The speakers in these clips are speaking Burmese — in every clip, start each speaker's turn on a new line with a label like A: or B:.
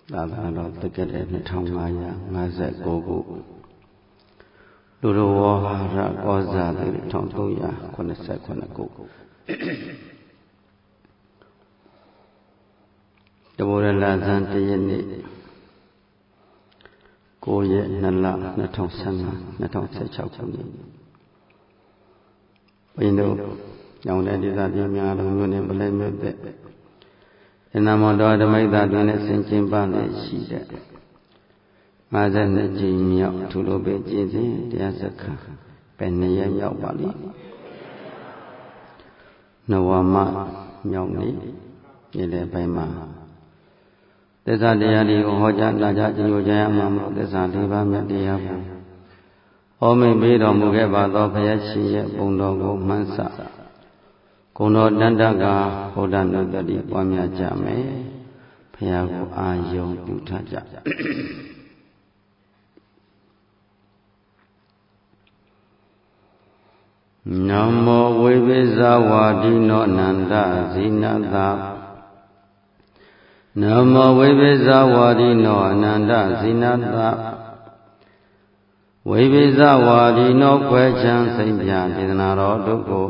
A: ဒါကတော့တကယ်တဲ့2559ခုလူတော်ဝါရကောဇာတိ1389ခုတဘောရလာဇန်တရက်နေ့9ရက်2လ2016ခုနှစ်ဘိန်းတို့ညောင်တဲ့ဒေသပြည်များလုံးမျိုးနဲ့ပလဲမြို့တဲ့အနာမောတော်ဓမ္မိတ်သာတွင်နဲ့ဆင်ကျင်ပါလေရှိတဲ့52ကြိမ်မြောက်သူတို့ပဲကျင့်စဉ်တရားစခန်းပဲ2ရက်မြောက်ပါလိနဝမမြောက်နေ့နေ့တဲ့ပိုင်းမှာသစ္စာတရားတွေကိုဟောကြားလာကြကြိုးကြရမှာမို့သစ္စာ၄ပါးမြတ်တရားကိုဟောမိန်ပေးတော်မူခဲ့ပါသောဘုရားရှင်ရဲ့ပုံတော်ကိုမှန်းဆဂုဏတော်တန်တကဘုဒ္ဓနုတ္တိပွားများကြမယ်ဘုရားကိုအာယုံပြုထားကြနမောဝိပိဇဝါဒိနောအနန္တဇိနသနမောဝိပိဇဝါဒိနောအနန္တဇိနသဝိပိဇဝါဒိနောခွဲချမ်းစိတ်ပြဒေသနာတော်တို့ကို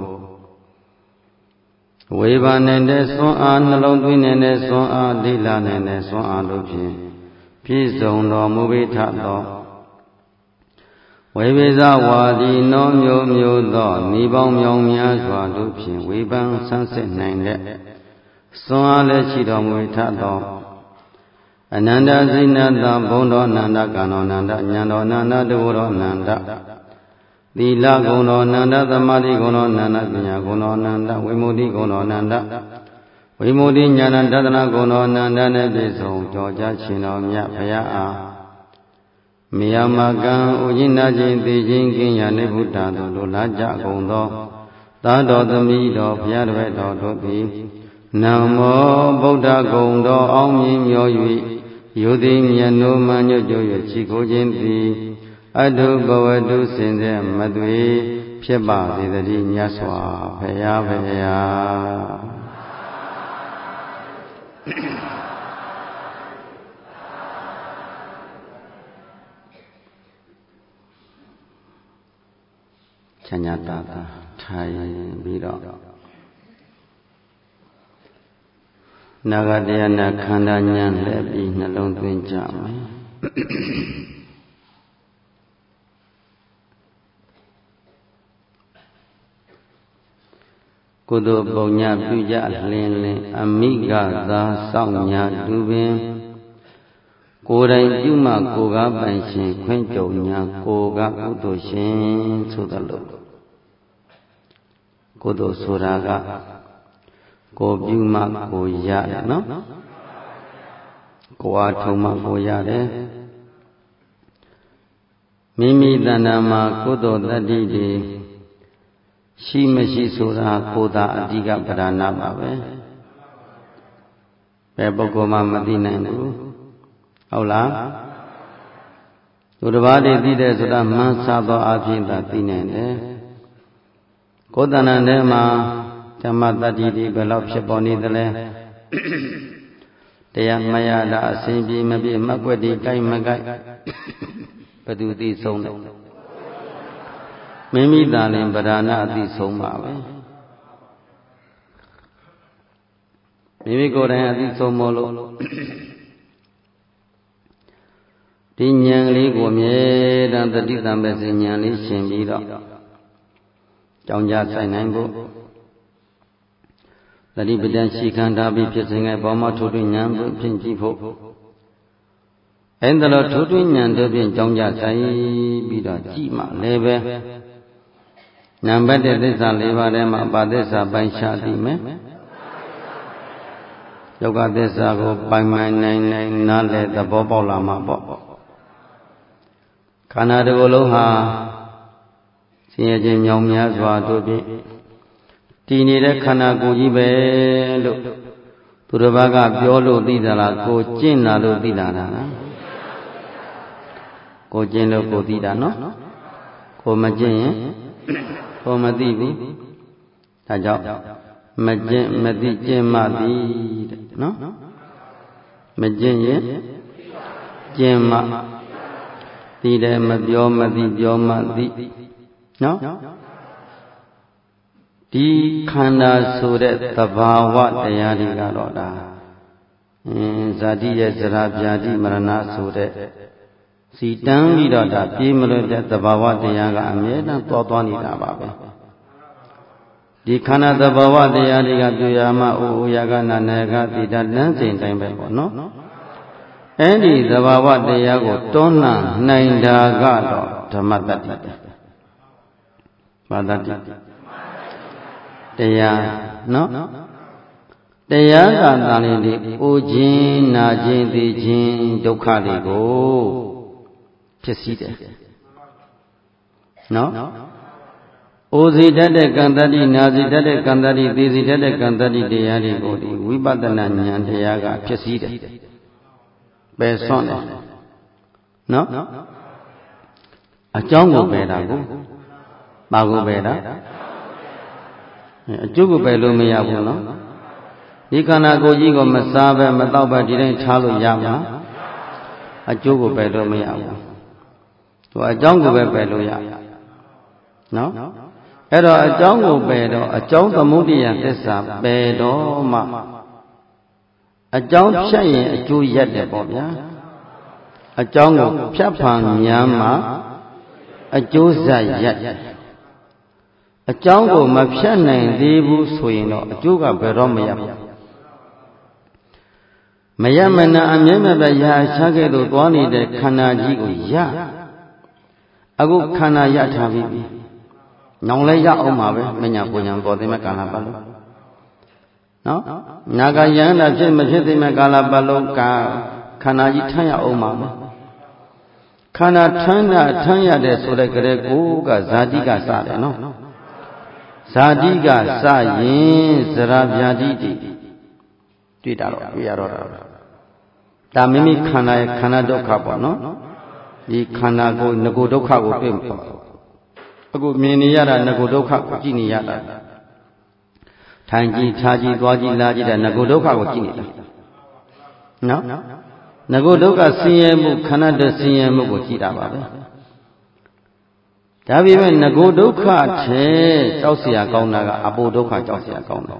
A: ဝေဘာနေတဲ့စွမ်းအားနှလုံးသွင်းနေတဲ့စွမ်းအားလိလာနေတဲ့စွမ်းအားတို့ဖြင့်ပြည့်စုံတော်မူပေထသောဝိပိဇဝါဒီနောမျိုးမျိုးသောမိပေါင်းမြောင်များစွာတို့ဖြင့်ဝေပန်းဆန်းစစ်နိုင်တဲ့စွမ်းအားလည်းရှိတော်မူထသောအနန္တဇိနတဘုံတော်အနန္တကံတော်အနန္တဉာဏ်တော်အနန္တတဘောတော်အနန္တသီလဂုဏ်တော်အနန္တသမာဓိဂုဏ်တော်အနန္တပညာဂုဏ်တော်အနန္တဝိမု ക്തി ဂုဏ်တော်အနန္တဝိမု ക്തി ဉာဏတဒနာဂုဏ်တော်အနန္တနဲ့ပြည့်စုံကြောကြရှင်တော်မြတ်ဘုရားအားမိယာမကံဥညိနာခြင်းသိခြင်းကင်းရာနိဗ္ဗုဒ္ဓသို့လိုလားကြကုန်သောသာတော်သမီးတော်ဘုရားတပည့်တော်တို့သည်နမောဗုဒ္ဓဂုဏ်တော်အောင်မြင်မြော်၍ယုတိမြတ်နိုးမှညွတ်ကြ၍ချီကိုခြင်းသည်အတုဘဝတုစင်တဲ့မသွေဖြစ်ပါစေတည်းမြတ်စွာဘုရားဘုရားချမ်းသာတာထိုင်ပြီးတော့နာဂတရားနာခန္ဓာဉာဏ်လည်းပြီးနှလုံးသွင်းကြမယ်ကုသိုလ်ပုံညာပြုကြလင်းလင်းအမိကသာစောင့်ညာတူပင်ကိုယ်တိုင်ပြုမှကိုယ်ကပိုင်ရှင်ခွင့်ကြုံညာကိုယ်ကကုသိုလ်ရှင်ဆိုသလိုကုသိုလ်ဆိုတာကကိုယ်ပြုမှကိုယ်ရတယ်နော်ကိုယ်အားထုံမှကိုယ်ရတယ်မိမိတဏ္ဍာမှာကုသိုလ်တတ္တိတွေရှိမရှိဆိုတာကိုယ်သာအဓိကပဓာနာပါပဲဘယ်ပုဂ္ဂိုလ်မှမသိနိုင်ဘူးဟုတ်လားသူတစ်ပါးတည်းသိတဲ့ဆိုတာမှန်းဆသောအဖြစ်သာသိနိုင်တယ်ကိုယ်တဏ္ဍာထဲမှာဓမ္မတတ္တိတွေဘယ်လောက်ဖြစ်ပေါ်နေသလဲတရားမရတာအစဉ်ပြေမပြေမကွက်တွေကြိုက်မကြိုက်ဘယ်သူသိဆုံးလဲမိမိသာလင်ပဓာနာအသိဆုံးပါပဲမိမိကိုယ်တိုင်အသိဆုံးမို့လို့ဒီဉာဏ်လေးကိုအမြဲတမ်းတတိတံပဲစဉ်ဉာဏ်လေးရှင်ပြီးတော့ကြောင်းကြဆိုင်နိုင်ဖို့တတိပဒံရှိခန္ဓာပြီးဖြစ်စဉ်ရဲ့ဘောမထိုးထွင်းဉာဏ်ဖြင့်ကြည့်ဖို့အဲ့ဒါလို့ထိုးထွင်းဉာဏ်တို့ဖြင့်ကြောင်းကြဆိုင်ပြီးတော့ကြည့်မှလည်းပဲနံပါတ်1သစ္စာ၄ပါးထဲမှာပါသစ္စာပိုင်းခြားသိမယ်ယောဂသစ္စာကိုပိုင်နိုင်နားလည်သဘောပေါက်လာမှာပေါ့ခန္ဓာတစ်ခုလုံးဟာဆင်းရဲခြင်းမြောင်များစွာတို့ဖြင့်တည်နေတဲ့ခန္ဓာကိုယ်ကြီးပဲလို့သူတစ်ပါးကပြောလို့သိသလားကိုကျင့်တာလို့သိတာလားကိုကျင့်လို့ကိုသိတာနော်ကိုမကျင့်ရင်ကိုမသိဘူးဒါကြောင့်မကျင့်မသိကျင့်မှသည်တဲ့နော်မကျင့်ရင်ကျင့်မှသိတယ်မပြောမသိပြောမှသိနော်ဒီခန္ဓာဆိုတဲ့သဘာဝတရားတွေကတော့ဒါဇာတိရဲ့ဇရာပြာတိမရဏဆိုတဲ့စီတန်းပြီးတော့ဒါပြေးမလွတ်တဲ့သဘာဝတရားကအမြဲတမ်းသွားနေတာပါပဲဒီခန္ဓာသဘာဝတရားတွေကပြုရမှအိုရာကနာနာကတိတလမ်းစဉ်တိုင်းပဲပေါ့နော်အဲ့ဒီသဘာဝတရားကိုတွန်းလှန်နိုင်တာကတော့ဓမ္မတတ္တိဘာတတ္တိတရားနော်တရားကသာလေဒီအိုခြင်းနာခြင်းသိခြင်းဒုက္ခတွေကိုဖြစ်စီတယ်နော်အိုစီတတ်တဲ့ကံတတ္တိနာစီတတ်တဲ့ကံတတ္တိသိစီတတ်တဲ့ကံတတ္တိတရားတွေကိုဒီဝိပဿနာဉာဏ်တရားကဖြစ်စီတယ်ပယ်ဆွန့်တယ်နော်အကြောင်းကိုပယ်တာကိုပါကိုပယ်တာအကျိုးကိုပယ်လို့မရဘူးနော်ဒီခန္ဓာကိုယ်ကြီးကိုမစားပဲမတော့ပဲဒီတိုင်းထားလို့ရမှာအကျိုးကိုပယ်လို့မရဘူးသူအကြောင်းကိုပဲပယ်လို့ရနော်အဲ့တော့အကြောင်းကိုပယ်တော့အကြောင်းသမုဒိယသစ္စာပယ်တော့မှအကြောင်းဖြတ်ရင်အကျိုးရက်တယ်ပေါ့ဗျာအကြောင်းကိုဖြတ်ဖန်များမှအကျိုးဆက်ရက်အကြောင်းကိုမဖြတ်နိုင်သေးဘူးဆိုရင်တော့အကျိုးကဘယ်တော့မရဘူးမရမနာအမြဲမပဲရာချခဲ့သို့သွားနေတဲ့ခန္ဓာကြီးကိုရအခုခန္ဓာရထားပြီ။နောင်လဲရအောင်ပါပဲမညာပူညာပေါ်သိမဲ့ကာလပတ်လုံးနော်နာဂယန္တာဖြစ်မဖြစ်သိမဲ့ကာလပတ်လုံးကခန္ဓာကြီးထမ်းရအောင်ပါပဲခန္ဓာထမ်းရတယ်ဆိုတဲ့ကလေးကိုကဇာတိကစတယ်နော်ဇာတိကစရင်ဇရာဗျာတိတိတွေ့ရတော့ဒါမိမိခန္ဓာရဲ့ခန္ဓာဒုက္ခပေါ့နော်ဒီခန္ဓာကိုငကိုဒုက္ခကိုတွေ့မှာအခုမြင်နေရတာငကိုဒုက္ခကိုကြည့်နေရတာထိုင်ကြည့်ထားကြည့်သွားကြည့်လာကြည့်တဲ့ငကိုဒုက္ခကိုကြည့်နေတာနော်ငကိုဒုက္ခဆင်းရဲမှုခန္ဓာတဆင်းရဲမှုကိုကြည့်တာပါပဲဒါပေမဲ့ငကိုဒုက္ခထဲကြောက်เสียကောင်းတာကအပိုဒုက္ခကြောက်เสียကောင်းတယ်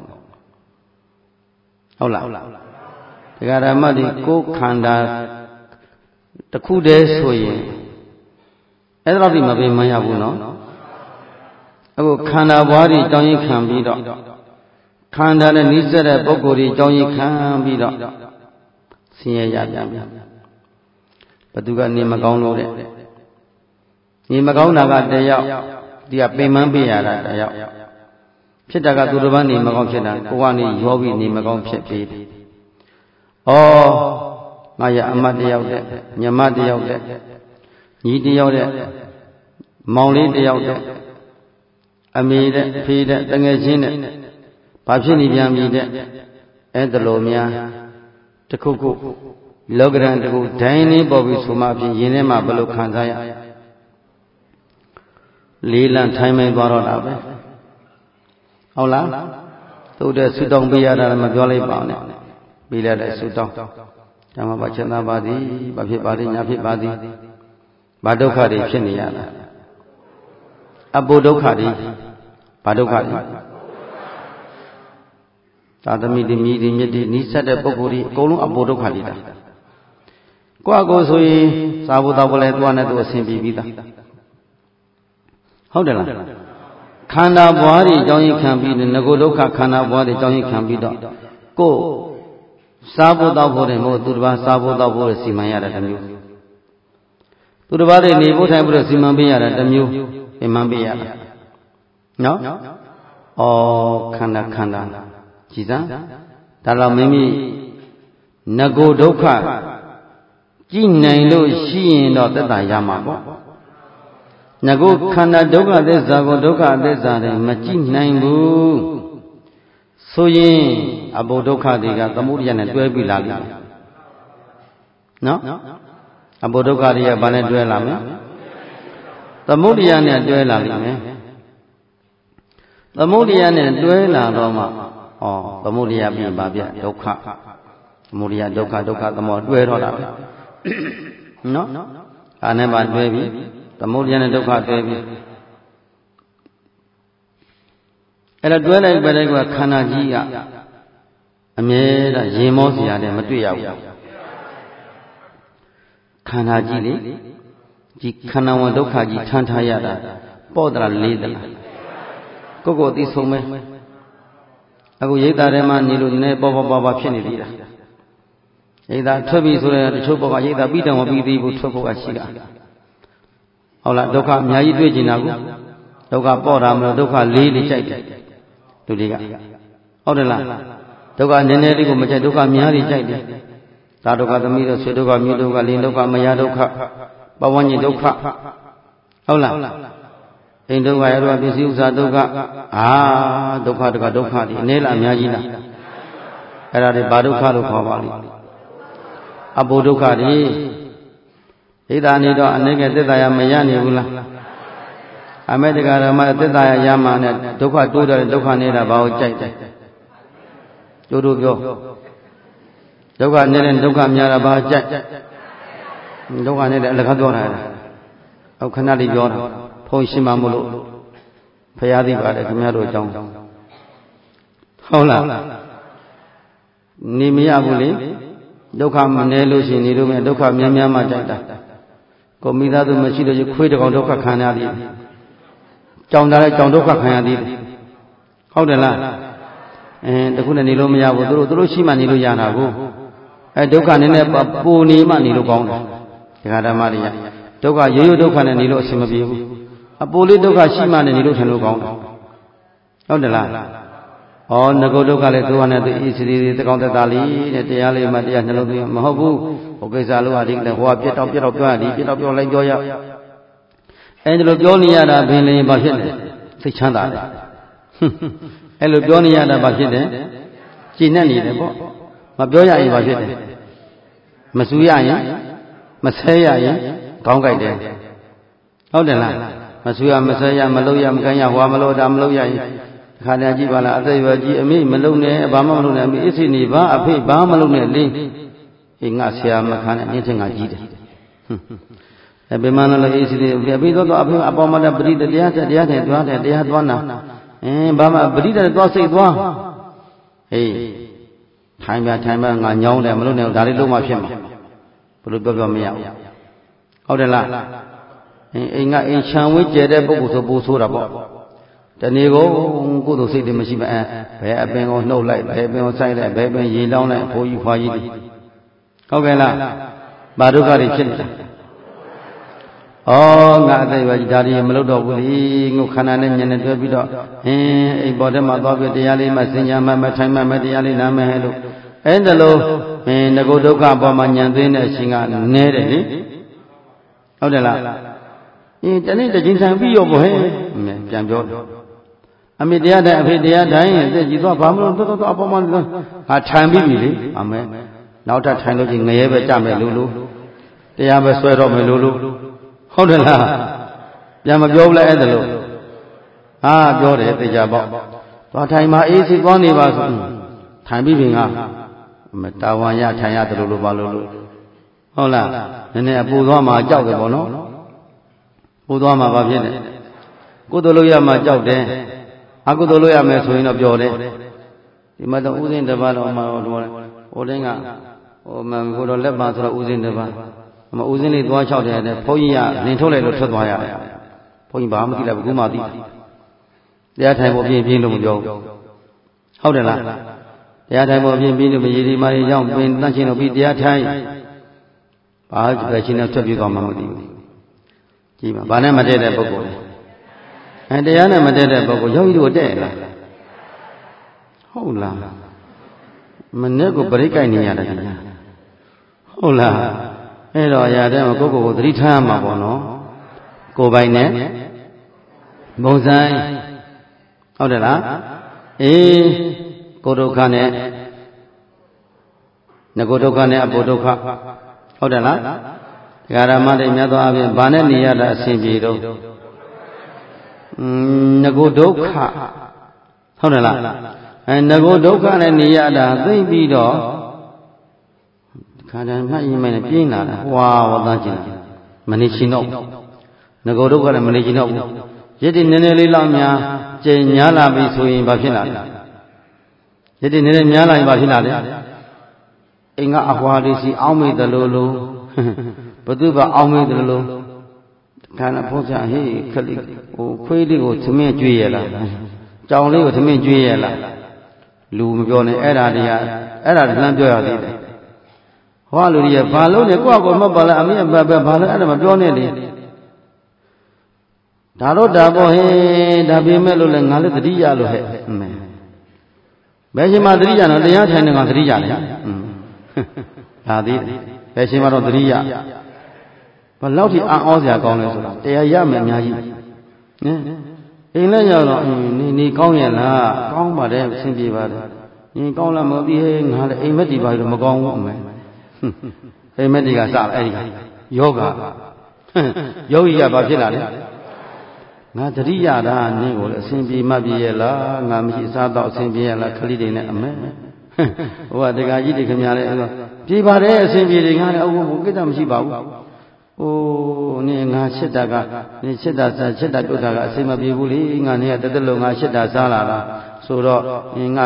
A: ဟုတ်လားဒကာဓမ္မတွေကိုခန္ဓာတစ်ခုတည်းဆိုရင်အဲ့ဒါတော့မပင်မရဘူးနော်အခုခန္ဓာဘွားတွေတောင်းရင်ခံပြီးတော့ခန္ဓာနဲ့နှိစက်တဲ့ပုဂ္ဂိုလ်တွေတောင်းရင်ခံပြီးတော့ဆင်းရဲရပြန်ပြန်ဘသူကနေမကောင်းလို့တဲ့နေမကောင်းတာကတယောက်ဒီကပင်ပန်းပေးရတာတယောက်ဖြစ်တာကသူတစ်ပါးနေမကောင်းဖြစ်တာကိုကနေရောပြီးနေမကောင်းဖြစ်ပြီးဩငါရအမတ်တယောက်တဲ့ညမတယောက်တဲ့ညီတယောက်တဲ့မောင်လေးတယောက်တဲ့အမေတဲ့ဖေတဲ့တငယ်ချင်းတဲ့ဘာဖြစ်နေပြန်ပြီတဲ့အဲ့ဒါလိုများတခုခုလောကရန်တခုဒိုင်းလေးပေါ်ပြီးဆိုမှဖြစ်ရင်ထဲမှာဘယ်လိုခံစားရလေးလံထိုင်မှန်သွားတော့တာပဲဟုတ်လားသူတဲ့ဆူတောင်းပေးရတာမပြောလိုက်ပါနဲ့ပေးလိုက်တဲ့ဆူတောင်းဓမ္မပါချမ်းသာပါသည်ဘာဖြစ်ပါသည်ညာဖြစ်ပါသည်ဘာဒုက္ခတွေဖြစ်နေရတာအပုဒုက္ခတွေဘာဒုက္ခတွေသာသမီတွေမြည်တွေမြစ်တွေနီးစပ်တဲ့ပုဂ္ဂိုလ်တွေအကုန်လုံးအပုဒုက္ခတွေတာကိုယ့်အကိုဆိုရင်စာဖို့တော့လည်းသူကနဲ့သူအဆင်ပြေပြီးသားဟုတ်တယ်လားခန္ဓာဘွားတွေအကြောင်းကြီးခံပြီးငကိုဒုက္ခခန္ဓာဘွားတွေအကြောင်းကြီးခံပြီးတော့ကိုယ်စားဖို့တော့ဖို့တယ်မဟုတ်သူတစ်ပါးစားဖို့တော့ဖို့စီမံရတာတစ်မျိုးသူတစ်ပါးတွေနေဖို့ထိုင်ဖို့စီမံပေးရတာတစ်မျိုးစီမံပေးရတာနော်ခန္ဓာကြည်စမ်းဒါတော့မိမိငကိုဒုက္ခကြည်နိုင်လို့ရှိရင်တော့သက်သာရမှာပေါ့ငကိုခန္ဓာဒုက္ခသစ္စာကိုဒုက္ခသစ္စာတွေမကြည်နိုင်ဘူးဆိုရင်အဘုဒုက္ခတွေကသမုဒိယနဲ့တွဲပြီးလာလိမ့်မယ်နော်အဘုဒုက္ခတွေကဘာနဲ့တွဲလာမလဲသမုဒိယနဲ့တွဲလာလိမ့်မယ်သမုဒိယနဲ့တွဲလာတော့မှသမုဒိယပြင်ပါဗျဒုက္ခသမုဒိယဒုက္ခဒုက္ခသမောတွဲတော့တာပဲနော်အာနဲ့ပါတွဲပြီးသမုဒယနဲ့ဒုက္ခတွဲပြီးအဲ့တော့တွဲလိုက်ပဲလိုက်ကခန္ဓာကြီးကအမြဲတမ်းရင်မောစရာနဲ့မတွေ့ရဘူးခန္ဓာကြီးလေဒီခန္ဓာဝန်ဒုက္ခကြီးထမ်းထားရတာပေါ့တလားလေးတလားကိုယ်သိဆုံးမဲအခုရိတ်တာထဲမှာနေလို့နည်းပေါ်ဖြစ်နေပြီလားရိတ်တာထွက်ပြီဆိုရင်တချို့ဘောကရိတ်တာပြီးတောင်မပြီးသေးဘူးထွက်ဖို့ကရှိတာဟုတ်လားဒုက္ခအများကြီးတွေ့ကျင်တာကိုဒုက္ခပေါ့တာမလို့ဒုက္ခလေးကြိုက်တယ်လူတွေကဟုတ်တယ်လားဒုက္ခနည်းနည်းလေးကိုမကြိုက်ဒုက္ခများကြီးကြိုက်တယ်သာဒုက္ခသမီးတို့ဆွေဒုက္ခမြို့ဒုက္ခလင်းဒုက္ခမယားဒုက္ခပဝန်းကျင်ဒုက္ခဟုတ်လားအိမ်ဒုက္ခရတော့ပစ္စည်းဥစ္စာဒုက္ခဒုက္ခတကဒုက္ခဒီအနည်းလားအများကြီးလားအဲ့ဒါတွေဘာဒုက္ခလို့ခေါ်ပါလိမ့်အဘုဒုက္ခဒီဣဒာနေတော့အနေကသက်သာရမရနေဘူးလားအမေတ္တကရမသက်သာရမှနဲ့ဒုက္ခတိုးတယ်ဒုက္ခနေတာဘာကိုကြိုက်တယ်ကျိုးတို့ပြောဒုက္ခနေတဲ့ဒုက္ခများတာဘာကြိုက်ဒုက္ခနေတဲ့အလကားပြောတာဟုတ်ခဏလေးပြောတာဖုန်းရှင်းမှမလို့ဖရာသိပါတယ်ခင်ဗျားတို့အကြောင်းဟုတ်လားနေမရဘူးလေဒုက္ခမနေလို့ရှိရင်နေလို့မရဒုက္ခများများမှကြိုက်တာကိုမိသားစုမရှိလို့ခွေးတကောင်ဒုက္ခခံရသည်ကြောင်တာလည်းကြောင်ဒုက္ခခံရသည်ဟုတ်တယ်လားတခုနဲ့နေလို့မရဘူးသူတို့ရှိမှနေလို့ရတာကိုဒုက္ခနည်းနည်းပူနေမှနေလို့ကောင်းတယ်ဒီဃာဓမ္မတွေကဒုက္ခရိုးရိုးဒုက္ခနဲ့နေလို့အဆင်မပြေဘူးအပူလေးဒုက္ခရှိမှနဲ့နေလို့ထင်လို့ကောင်းတယ်ဟုတ်တယ်လားငကုဒုက္ခလည်းသူကနဲ့သူဣသရီတကောင်းသက်သာလေးတဲ့တရားလေးမှတရားနှလုံးသွင်းမဟုတ်ဘူးဟိုကိစ္စလို့ဟာဒီလည်းဟိုကပြတ်တော့ပြောရဒီပြတ်တော့ပြောလိုက်ပြောရအဲဒီလိုပြောနေရတာဘယ်လင်းဘာဖြစ်လဲစိတ်ချမ်းသာတယ်အဲလိုပြောနေရတာဘာဖြစ်တယ်ကြည်နဲ့နေတယ်ပေါ့မပြောရရင်ဘာဖြစ်တယ်မစူရရင်မဆဲရရင်ခေါင်းကြိုက်တယ်ဟုတ်တယ်လားမစူရမဆဲရမလုပ်ရမကန်ရဟွာမလို့ဒါမလုပ်ရရင်ခါတည်းကြည့်ပါလားအသက်ရွယ်ကြီးအမေမလုပ်နဲ့ဘာမှမလုပ်နဲ့အမေအစ်စီနေဘာအဖေဘာမလုပ်နဲ့လေးငါဆရာမခံနဲ့နင်းထင်ငါကြီးတယ်ဘယ်မှလည်းအစ်စီနေအဖေတော့အဖေအပေါ်မှာပရိတရားနဲ့တရားသွားနာဘာမှပရိတရားသွားစိတ်သွားထိုင်ပါငါညောင်းတယ်မလုပ်နဲ့ဒါလေးလုံးမှဖြစ်မှာဘယ်လိုပြောမရဘူးဟုတ်တယ်လားအိမ်ကအိမ်ချံဝေးကျဲတဲ့ပုဂ္ဂိုလ်ဆိုပို့ဆိုးတာပေါ့တနေ့ကိုကုသိုလ်စိတ်တွေမရှိမဘယ်အပင်ကိုနှုတ်လိုက်ဘယ်အပင်ကိုစိုက်လိုက်ဘယ်အပင်ရေလောင်းလိုက်အဖိုးကြီးဖွားကြီးဟုတ်ကဲ့လားဘာဒုက္ခတွေဖြစ်နေတာငါအသက်ရွယ်ကြီးဒါတွေမလုပ်တော့ဘူးလေငုခန္ဓာနဲ့ဉာဏ်နဲ့တွဲပြီးတော့အိမ်ပေါ်ထဲမှာသွားပြီးတရားလေးမှစင်ညာမှထိုင်မှတရားလေးနားမယ်လို့အဲ့ဒါလို့ငကုဒုက္ခပေါ်မှာဉာဏ်သိတဲ့အရှင်ကနဲတယ်လေဟုတ်တယ်လားတနေ့တစ်ချိန်ဆိုင်ပြီးရောပေါ့ဟဲ့ပြန်ပြောအမေတရားတိုင်းအဖေတရားတိုင်းသက်ကြည်သွားဘာမလို့တော်အပေါ်မှာငါထိုင်ပြီးပြီလေအမေနောက်ထပ်ထိုင်လို့ချင်းငရဲပဲကြမယ်လို့တရားပဲဆွဲတော့မယ်လို့ဟုတ်တယ်လားပြန်မပြောဘူးလားအဲ့ဒါလို့ပြောတယ်သိကြပေါ့သွားထိုင်မှာအေးစိသွားနေပါဆိုထိုင်ပြီးပြီငါတာဝန်ရထိုင်ရတယ်လို့ပါလို့ဟုတ်လားနည်းနည်းအပူသွားမှာကြောက်တယ်ပေါ့နော်ပူသွားမှာဘာဖြစ်လဲကုသိုလ်လုပ်ရမှာကြောက်တယ်အကုသိုလ်လုပ်ရမယ်ဆိုရင်တော့ပျော်တယ်ဒီမှာတော့ဥစဉ်တစ်ပါးတော့ဟိုတင်းကဟိုတော့လက်ပါဆိုတော့ဥစဉ်တစ်ပါးဥစဉ်လေးသွား၆တယ်ဘုန်းကြီးကလင်ထုတ်လိုက်လို့ထွက်သွားရတယ်ဘုန်းကြီးဘာမှမသိလိုက်ဘူးခုမှသိတရားထိုင်ဖို့ပြင်းလို့မပြောဘူးဟုတ်တယ်လားတရားထိုင်ဖို့ပြင်းလို့မရည်ဒီမာရီကြောင့်ပင်တန့်ချင်းလို့ပြီးတရားထိုင်ဘာပဲချင်းနဲ့ထွက်ပြေးသွားမှမသိဘူးကြည့်ပါဘာနဲ့မတည့်တဲ့ပုဂ္ဂိုလ်တရားနဲ့မတည့်တဲ့ပုဂ္ဂိုလ်ယောဂီတို့တဲ့လားဟုတ်လားမနေ့ကပရိကိုက်နေရတယ်ခင်ဗျာဟုတ်လားအဲ့တော့ရာတဲ့ကိုကိုသတိထားရမှာပေါ့နော်ကိုပိုင်နဲ့ဘုံဆိုင်ဟုတ်တယ်လားကိုဒုက္ခနဲ့ငကိုဒုက္ခနဲ့အဘုဒုက္ခဟုတ်တယ်လားဒကာရမတွေမြတ်သောအပြင်ဘာနဲ့နေရတာအစဉ်ပြေတော့ငကိုဒုက္ခဟုတ်တယ်လားငကိုဒုက္ခနဲ့နေရတာသိပြီးတော့ခါတိုင်းမှတ်ရင်မပြင်းလာတာဟွာဝသားကျင်မနေချင်တော့ငကိုတို့ကလည်းမနေချင်တော့ဘူးရစ်တည်နည်းနည်းလေးလောက်များကျင်ညားလာပြီဆိုရင်ဘာဖြစ်လာလဲရစ်တည်နည်းနည်းများလာရင်ဘာဖြစ်လာလဲအိမ်ကအဟွာလေးစီအောင်းမိတယ်လို့ဘသူကအောင်းမိတယ်လို့ခါနဲ့ဖုံးချဟေးခလိဟိုခွေးလေးကိုသမင်းကျွေးရလားကြောင်လေးကိုသမင်းကျွေးရလားလူမပြောနဲ့အဲ့ဒါတွေကအဲ့ဒါလမ်းပြောရသေးတယ်ဟောလူတွေကဘာလို့လဲကိုယ့်အကောမပါလားအမေဘဘာလဲအဲ့ဒါမပြောနဲ့လေဒါတော့ဒါပေါ့ဟဲ့ဒါပေမဲ့လို့လဲငါလည်းသတိရလို့ဟဲ့ဘယ်ချိန်မှသတိရတော့တရားထိုင်နေကသတိရတယ်ဒါသေးတယ်ဘယ်ချိန်မှတော့သတိရဘယ်လောက်ထိအံ့ဩစရာကောင်းလဲဆိုတာတရားရမယ်အများကြီးအိမ်လည်းရောက်တော့နေကောင်းရဲ့လားကောင်းပါတယ်အဆင်ပြေပါတယ်ကောင်းလားမသိဟဲ့ငါလည်းအိမ်မက်တီပါလို့မကောင်းဘူးအမေအိမ်မက်တီကစအဲ့ဒီယောဂယောဂီကဘာဖြစ်လာလဲငါတတိယတာနင်းကိုလည်းအစဉ်ပြေမှပြေရဲ့လားငါမရှိအစားတော့အစဉ်ပြေရဲ့လားခလိတွေနဲ့အမေဟိုကတက္ကကြီးတွေခင်ဗျားလည်းပြေပါတယ်အစဉ်ပြေတွေငါလည်းအုပ်ကိစ္စမရှိပါဘူးဟိုနင်းငါရှစ်တာကနင်းရှစ်တာစားရှစ်တာပြုတ်တာကအစဉ်မပြေဘူးလေငါနေကတသက်လုံးငါရှစ်တာစားလာတာဆိုတော့ငါ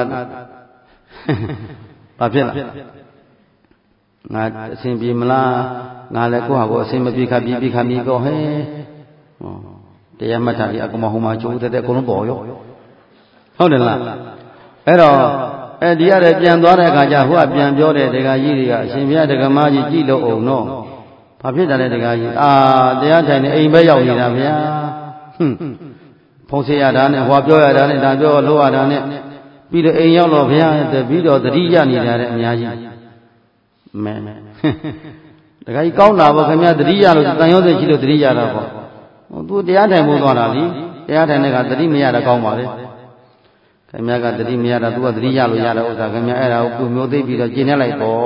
A: ဘာဖြစ်လဲငါအစဉ်ပြေမလားငါလည်းကိုယ့်ဟာကိုယ်အစဉ်မပြေခါပြေခါမြေတော့ဟဲ့တရားမှတ်တာဒီအကောင်မဟိုမှာကျိုးတဲ့အကုန်လုံးပေါ်ရောဟုတ်တယ်လားအဲ့တော့ဒီရတဲ့ပြန်သွားတဲ့အခါကျဟိုကပြန်ပြောတဲ့ဒကာကြီးတွေကအရှင်ဘုရားဒကာမကြီးကြည့်လို့အောင်တော့ဘာဖြစ်တယ်လဲဒကာကြီးတရားထိုင်နေအိမ်ပဲရောက်နေတာဗျာဖုံးစေရတာနဲ့ဟောပြောရတာနဲ့ဒါပြောလို့ရတာနဲ့ပြီးတော့အိမ်ရောက်တော့ဘုရားပြီးတော့သတိရနေကြတဲ့အများကြီးမဲဒကာကြီးကောင်းတာပေါ့ခင်ဗျာသတိရလို့တန်ရုံးစိတ်ရှိလို့သတိရတာပေါ့သူတရားထိုင်ဖို့သွားတာလीတရားထိုင်တဲ့ကသတိမရတာကောင်းပါလေခင်ဗျားကသတိမရတာသူကသတိရလို့ရတဲ့ဥစ္စာခင်ဗျားအဲ့ဒါကိုမျိုးသိပြီးတော့ကျင့်နေလိုက်တော့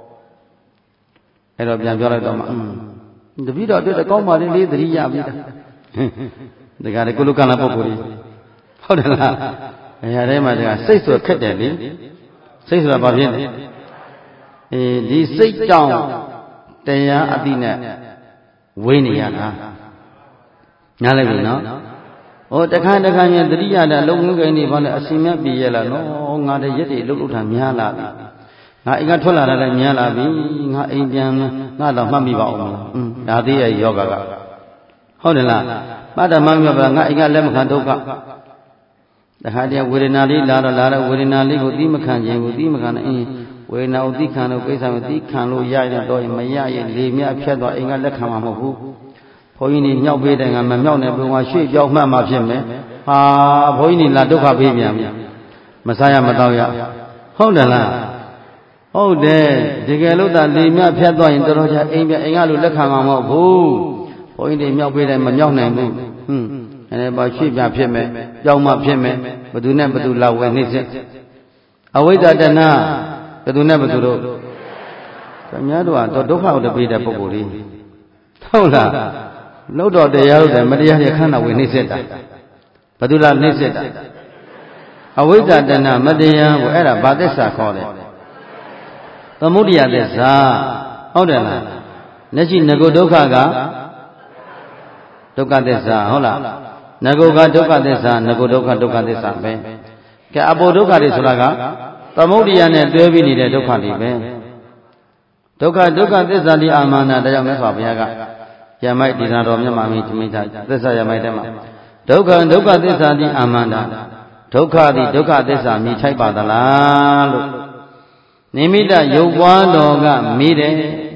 A: အဲ့တော့ပြန်ပြောလိုက်တော့မှတပည့်တော်အတွက်ကောင်းပါလေလေးသတိရပြီဒါကြတဲ့ကုလကလပုဂ္ဂိုလ်ကြီးဟုတ်တယ်လားအဲ့ဒါထဲမှာဒါစိတ်ဆိုခက်တယ်လေစိတ်ဆိုတာဘာဖြစ်လဲဒီစိတ်တောင်တရားအတိနဲ့ဝေးနေရတာညားလိုက်ပြီနော်ဟိုတခါတခါမြင်တတိယတာလုံငုံကိန်းနေဘာလဲအစင်မြပြေရလားနော်ငါတည်းရက်တွေလှုပ်လှုပ်တာများလာပြီငါအိမ်ကထွက်လာတာလည်းများလာပြီငါအိမ်ပြန်ငါတော့မှတ်မိပါအောင်မလားဒါသေးရဲ့ယောဂကဟုတ်တယ်လားမှတ်တယ်မှတ်မိပါငါအိမ်ကလက်မခံဒုက္ခတခါတည်းဝေဒနာလေးလာတော့ဝေဒနာလေးကိုသီးမခံခြင်းကိုသီးမခံနဲ့ဝေဒနာကိုသီးခံလို့ကိစ္စမသီးခံလို့ရရင်တော့မရရင်လေမြဖြတ်သွားအိမ်ကလက်ခံမှာမဟုတ်ဘူးဘုန်းကြီးနေမြောက်ပေးတယ်ငါမမြောက်နဲ့ဘုံကရွှေ့ပြောင်းမှတ်မှဖြစ်မယ်ဟာဘုန်းကြီးနေလာဒုက္ခပေးပြန်ပြီမစားရမတော့ရဟုတ်တယ်လားဟုတ်တယ်တကယ်လို့သာလေမြဖြတ်သွားရင်တော်တော်ကြာအိမ်ကလူလက်ခံမှာမဟုတ်ဘူးဘုန်းကြီးနေမြောက်ပေးတယ်မမြောက်နိုင်ဘူးအဲ့ဒါရွှေ့ပြဖြစ်မယ်ပြောင်းမှဖြစ်မယ်ဘသူနဲ့ဘသူလာဝယ်နေစစ်အဝိဇ္ဇာတဏဘသူနဲ့ဘသူတို့ခင်ဗျားတို့ကတော့ဒုက္ခကိုတပေးတဲ့ပုဂ္ဂိုလ်လေးဟုတ်လားလို့တော့တရားလို့တယ်မတရားရခန္ဓာဝင်နှိမ့်စစ်တာဘယ်သူလားနှိမ့်စစ်တာအဝိဇ္ဇာတဏမတရားကိုအဲ့ဒါဘာသစ္စာခေါ်လဲသမုဒိယသစ္စာဟုတ်တယ်လားလက်ရှိငကိုဒုက္ခကဒုက္ခသစ္စာဟုတ်လားငကိုကဒုက္ခသစ္စာငကိုဒုက္ခဒုက္ခသစ္စာပဲကဲအဘောဒုက္ခတွေဆိုတာကသမုဒိယနဲ့တွဲပြီးနေတဲ့ဒုက္ခတွေပဲဒုက္ခသစ္စာဒီအာမနာတရားမြတ်စွာဘုရားကယမိုက်ဒီနာတော်မြတ်မာမင်းမိသားသစ္စာယမိုက်တဲ့မှာဒုက္ခသစ္စာတိအာမန္တာဒုက္ခသည်ဒုက္ခသစ္စာမြည်ထိုက်ပါသလားလို့နိမိတရုပ်ပွားတော်ကမေးတယ်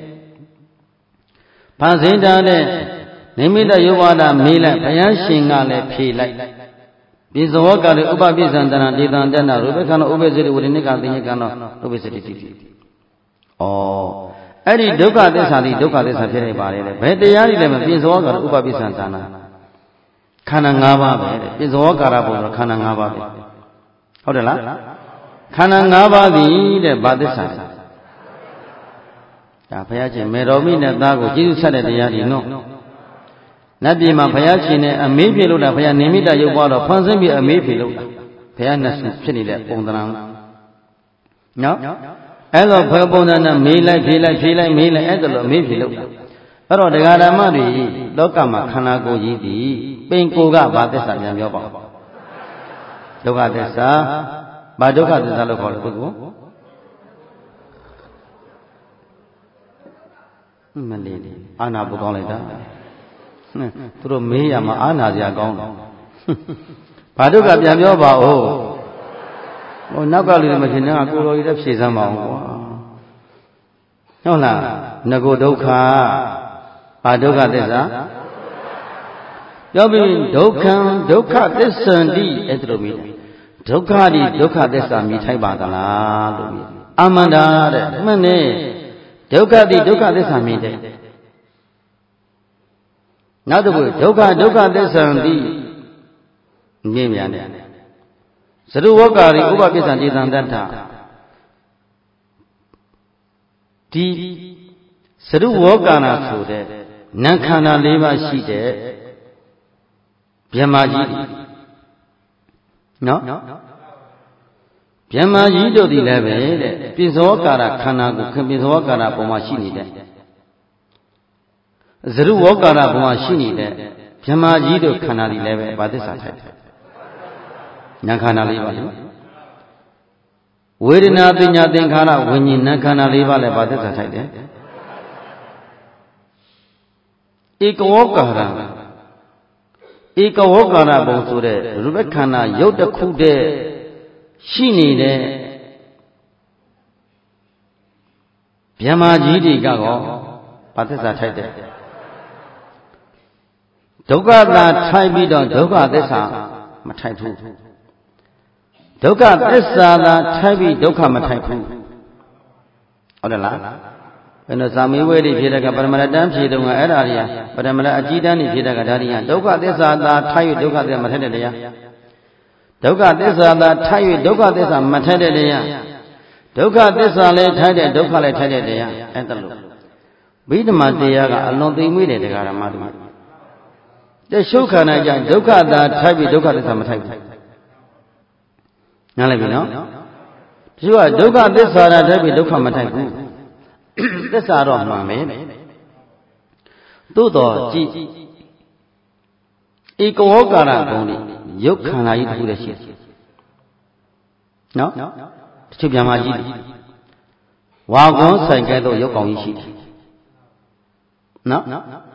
A: ဖန်ဆင်းထားတဲ့နိမိတရုပ်ပွားတာမေးလိုက်ဘုရားရှင်ကလည်းဖြေလိုက်ပိဇဝကလည်းဥပပိသန္တနာဒေသံတဏ္ဍရူပခန္ဓာဥပ္ပစေတဝိနိကသိဉ္ဇကံတော်ဥပ္ပစေတတိအဲ့ဒီဒုက္ခသစ္စာဒီဒုက္ခသစ္စာဖြစ်နေပါလေဘယ်တရားတွေလဲမပိဇဝကလည်းဥပပိသန္တနာခန္ဓာ၅ပါးပဲပိဇဝကာရဘုံခန္ဓာ၅ပါးပဲဟုတ်တယ်လားခန္ဓာ၅ပါးသည်တဲ့ဘာသစ္စာဒါဘုရားရှင်မေတော်မိနဲ့သားကိုကျေးဇူးဆက်တဲ့တရားဒီနော်နတ်ပြည်မှာဘုရားရှင်နဲ့အမေးပြေလို့တာဘုရားနိမိတရုပ်ပွားတော့ဖန်ဆင်းပြီးအမေးပြေလို့တာဘုရားနဲ့ဖြစ်နေတဲ့ပုံသဏ္ဍာန်နော်အဲ့လိုဘယ်ပုံစံနဲ့မေးလိုက်ဖြေလိုက်ဖြေလိုက်မေးလိုက်အဲ့ဒါလိုမေးဖြေလို့အဲ့တော့တရားဓမ္မတွေလောကမှာခန္ဓာကိုယ်ကြီးသည်ပင်ကိုယ်ကဘာသစ္စာပြန်ပြောပါဒုက္ခသစ္စာဘာဒုက္ခသစ္စာလို့ခေါ်လဲပုဂ္ဂိုလ်မလေးလေးအာနာပုကောင်းလိုက်တာသူတို့မေးရမှာအာနာစရာကောင်းတယ်ဘာဒုက္ခပြန်ပြောပါဦးဟိုနောက်ကလူတွေမဖြစ်နေကကိုယ်တော်ကြီးလည်းဖြေစမ်းပါအောင်ကွာဟုတ်လားငကိုဒုက္ခဘာဒုက္ခသစ္စာပြောပြီးဒုက္ခံဒုက္ခသစ္ဆန္တိအဲ့ဒါလိုမြည်ဒုက္ခဒီဒုက္ခသစ္စာမြည်ထိုက်ပါသလားလို့မြည်အမှန်တာတဲ့မှန်နေဒုက္ခဒီဒုက္ခသစ္စာမြည်တယ်နောက်တစ်ခုဒုက္ခဒုက္ခသစ္ဆန္တိမြင်မြန်တယ်သရုဝကရိဥပပစ္ဆံတေသံတ္ထဒီသရုဝကနာဆိုတဲ့နံခန္ဓာ၄ပါးရှိတဲ့ဗြဟ္မာကြီးနော်ဗြဟ္မာကြီးတို့ဒီလည်းပဲတဲ့ပိဇောကာရခန္ဓာကိုပိဇောကာရပုံမှာရှိနေတဲ့သရုဝကာရပုံမှာရှိနေတဲ့ဗြဟ္မာကြီးတို့ခန္ဓာဒီလည်းပဲဘာသစ္စာထိုက်တယ်နံခန္ဓာ၄ပါးလေဝေဒနာပညာသင်္ခါရဝิญဉ်နံခန္ဓာ၄ပါးလည်းဘာသစ္စာထိုက်တယ်ဧကဝောကာရဧကဝောကာရဘုံဆိုတဲ့ရူပခန္ဓာရုပ်တစ်ခုတည်းရှိနေတဲ့ဗြဟ္မာကြီးတွေကရောဘာသစ္စာထိုက်တယ်ဒုက္ခသာထိုက်ပြီးတော့ဒုက္ခသစ္စာမထိုက်ဘူးဒုက္ခသစ္စာသာထိုက်ပြီးဒုက္ခမထိုက်ဘူးဟုတ်တယ်လားဘယ်လိုဇာမေဝေတွေဖြေတဲ့ကပရမရတန်းဖြေတော့အဲ့ဒါတွေကပရမရအကြည်တန်းတွေဖြေတဲ့ကဒါတွေကဒုက္ခသစ္စာသာထိုက်၍ဒုက္ခသစ္စာမထိုက်တဲ့တရားဒုက္ခသစ္စာသာထိုက်၍ဒုက္ခသစ္စာမထိုက်တဲ့တရားဒုက္ခသစ္စာလည်းထိုက်တဲ့ဒုက္ခလည်းထိုက်တဲ့တရားအဲ့ဒါလို့ဘိဓမ္မာတရားကအလွန်သိမ့်မွေးတဲ့တရားဓမ္မတွေတဲ့ရှုခန္ဓာကြဒုက္ခသာထိုက်ပြီးဒုက္ခသစ္စာမထိုက်ဘူးနားလည်ပြီနော်သူကဒုက္ခသစ္စာသာထိုက်ပြီးဒုက္ခမထိုက်ဘူးသစ္စာတော့မှန်ပဲသို့တော်ကြည်ဧကဝောကာရဘုံဒီရုပ်ခန္ဓာကြီးတစ်ခုတည်းရှိတယ်နော်တချို့ပြန်မှကြီးဝါကွန်းဆိုင်ကဲ့သို့ရုပ်ကောင်ကြီးရှိတယ်နော်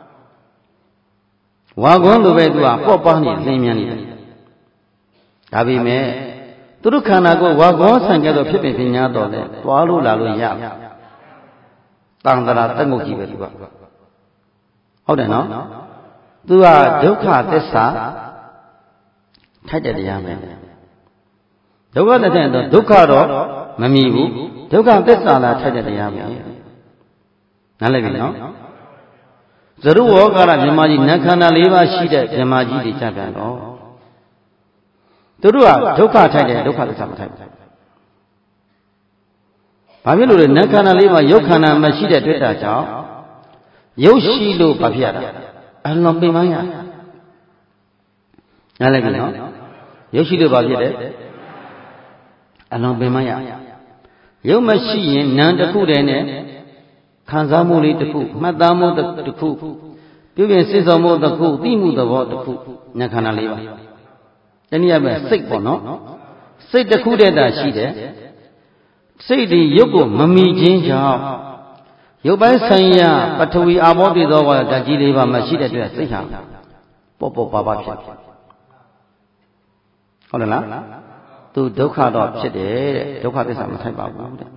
A: ဝါကွန်းလိုပဲသူကပေါ့ပါနေလင်းမြန်နေတယ်ဒါပေမဲ့သူတို့ခန္ဓာကိုဝါကွန်းဆိုင်ကဲ့သို့ဖြစ်ပညာတော်လဲသွားလို့လာလို့ရတန်တရာတက်ငုတ်ကြီးပဲသူကဟုတ်တယ်နော်သူကဒုက္ခသစ္စာထိုက်တဲ့တရားပဲဒုက္ခသစ္စာတော့ဒုက္ခတော့မမြည်ဘူးဒုက္ခသစ္စာလားထိုက်တဲ့တရားပဲနားလည်ပြီနော်သရုဝောကာရဗြဟ္မာကြီးနံခန္ဓာ၄ပါးရှိတဲ့ဗြဟ္မာကြီးတွေကြပြန်တော့သူတို့ကဒုက္ခထိုက်တယ်ဒုက္ခသစ္စာမထိုက်ဘူးဘာဖြစ်လို့လဲနံခန္ဓာ၄ပါးရုပ်ခန္ဓာမရှိတဲ့တွေ့တာကြောင့်ရုပ်ရှိလို့ဘာဖြစ်ရတာအလွန်ပင်ပန်းရနားလည်ပြီနော်ရုပ်ရှိလို့ဘာဖြစ်တယ်အလွန်ပင်ပန်းရရုပ်မရှိရင်နာမ်တစ်ခုတည်းနဲ့ခံစားမှုလေးတစ်ခုမှတ်သားမှုတစ်ခုပြုပြင်စိတ်ဆော်မှုတစ်ခုသိမှုသဘောတစ်ခုနံခန္ဓာ၄ပါးတနည်းအားဖြင့်စိတ်ပေါ့နော်စိတ်တစ်ခုတည်းသာရှိတယ်စိတ်ဒီရုပ်ကိုမမီခြင်းကြောင့်ရုပ်ပိုင်းဆိုင်ရာပထဝီအာဘောတိသောဓာတ်ကြီးလေးပါမှရှိတဲ့အတွက်စိတ်ဟာပေါ့ပေါ့ပါပါဖြစ်ဟုတ်လားသူဒုက္ခတော့ဖြစ်တယ်တဲ့ဒုက္ခသစ္စာမထိုက်ပါဘူးတဲ့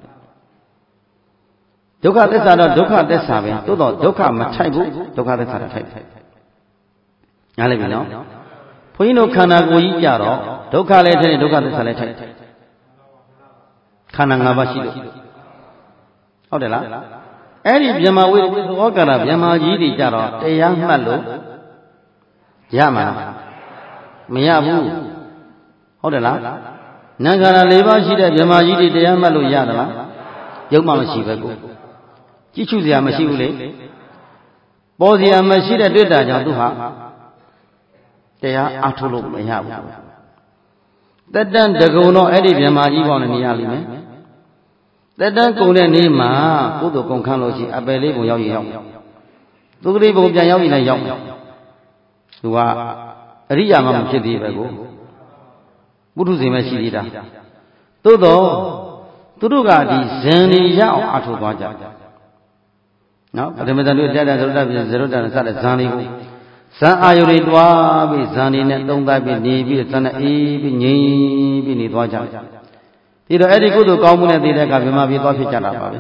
A: ဒုက္ခသစ္စာတော့ဒုက္ခသစ္စာပဲသို့တော့ဒုက္ခမထိုက်ဘူးဒုက္ခသစ္စာတော့ထိုက်တယ်နားလည်ပြီနော်ဘုန်းကြီးတို့ခန္ဓာကိုယ်ကြီးကြတော့ဒုက္ခလည်းထိုက်တယ်ဒုက္ခသစ္စာလည်းထိုက်တယ်ခန္ဓာ၅ပါးရှိလို့ဟုတ်တယ်လားအဲ့ဒီဗြဟ္မာဝိသဝကာရဗြဟ္မာကြီးတွေကြတော့တရားမှတ်လို့ရမှာမရဘူးဟုတ်တယ်လားနံခန္ဓာ၄ပါးရှိတဲ့ဗြဟ္မာကြီးတွေတရားမှတ်လို့ရသလားရုပ်မှမရှိပဲကိုကြည့်ရှုစရာမရှိဘူးလေပေါ်စရာမရှိတဲ့တွေ့တာကြောင့်သူဟာတရားအထုတ်လို့မရဘူးတတန်တကုံတော့အဲ့ဒီဗြဟ္မာကြီးပေါင်းနဲ့နေရလိမ့်မယ်တက်တန်းကုန်တဲ့နေ့မှာကုသိုလ်ကုန်ခန်းလို့ရှိအပယ်လေးပုံရောက်ရင်ရောက်သူကလေးပုံပြန်ရောက်ရင်လည်းရောက်သူကအရိယာမှမဖြစ်သေးပဲကိုပုထုဇဉ်ပဲရှိသေးတာသို့တော့သူတို့ကဒီဇန်နေရအောင်အထောက်သွားကြနော်ပထမဇန်တို့တက်တဲ့ဇရုတ္တပြဇရုတ္တနဲ့စတဲ့ဇန်လေးကိုဇန်အာယုတွေတွားပြီးဇန်နေနဲ့သုံးသပ်ပြီးနေပြီးဇန်နဲ့အေးပြီးငြိမ်ပြီးနေသွားကြဒီတော့အဲ့ဒီကုသိုလ်ကောင်းမှုနဲ့တည်တဲ့အခါဗြဟ္မာပြည်သွားဖြစ်ကြတာပါပဲ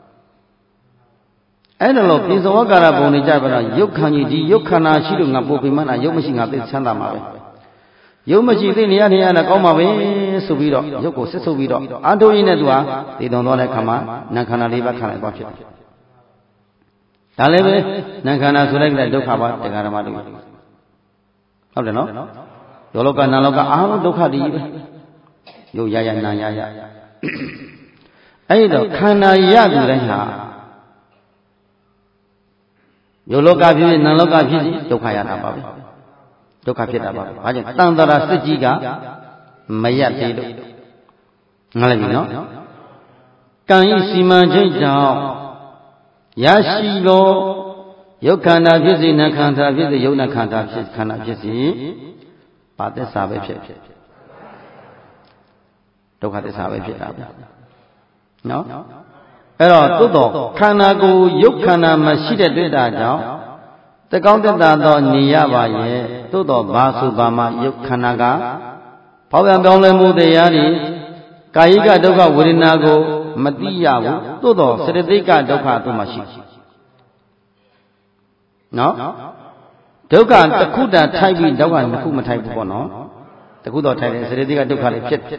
A: အဲ့ဒါလို့ပြင်စဝကာရဘုံနေကြပါတော့ယုတ်ခန္ကြီးဒီယုတ်ခန္ဓာရှိလို့ငါပို့ပြီးမှယုတ်မရှိငါသိချမ်းသာမှာပဲယုတ်မရှိသိနေရတာကောင်းပါပဲဆိုပြီးတော့ယုတ်ကိုစစ်ဆုပ်ပြီးတော့အာထုံးရင်းနဲ့သူဟာတည်တော်သွားတဲ့ခါမှာနာခန္ဓာလေးပါးခံလိုက်သွားဖြစ်တယ်ဒါလည်းပဲနာခန္ဓာဆိုလိုက်တဲ့ဒုက္ခပါတရားဓမ္မတွေဟုတ်တယ်နော်ယောလောကနာလောကအားလုံးဒုက္ခတည်းပဲယုတ်ရရနာရရအဲ့တော့ခန္ဓာရသူတိုင်းဟာယောလောကဖြစ်ဖြစ်နာလောကဖြစ်ဖြစ်ဒုက္ခရတာပါပဲဒုက္ခဖြစ်တာပါပဲဘာကြောင့်တန်တရာစစ်ကြီးကမရက်သေးလို့ငါလည်းပြီနော်ကံဤစီမံခြင်းကြောင့်ရရှိသောယုတ်ခန္ဓာဖြစ်စေနခန္ဓာဖြစ်စေယုတ်နခန္ဓာဖြစ်ခန္ဓာဖြစ်စေပါသစ္စာပဲဖြစ်ဒုက္ခသစ္စာပဲဖြစ်တာပဲနော်အဲ့တော့သို့တော်ခန္ဓာကိုယ်ယုတ်ခန္ဓာမရှိတဲ့တွေ့တာကြောင့်တကောင်းတတသောနေရပါရဲ့သို့တော်ဘာဆိုပါမှယုတ်ခန္ဓာကဘောပြန်ပြောင်းလဲမှုတရားတွေကာယိကဒုက္ခဝေဒနာကိုမသိရဘူးသို့တော်စေတသိက်ကဒုက္ခတို့မှရှိနော်ဒုက္ခတစ်ခုတည်းထိုက်ပြီးဒုက္ခနှစ်ခုမထိုက်ဘူးပေါ့နော်တစ်ခုတော့ထိုက်တယ်စေတသိက်ကဒုက္ခလေးဖြစ်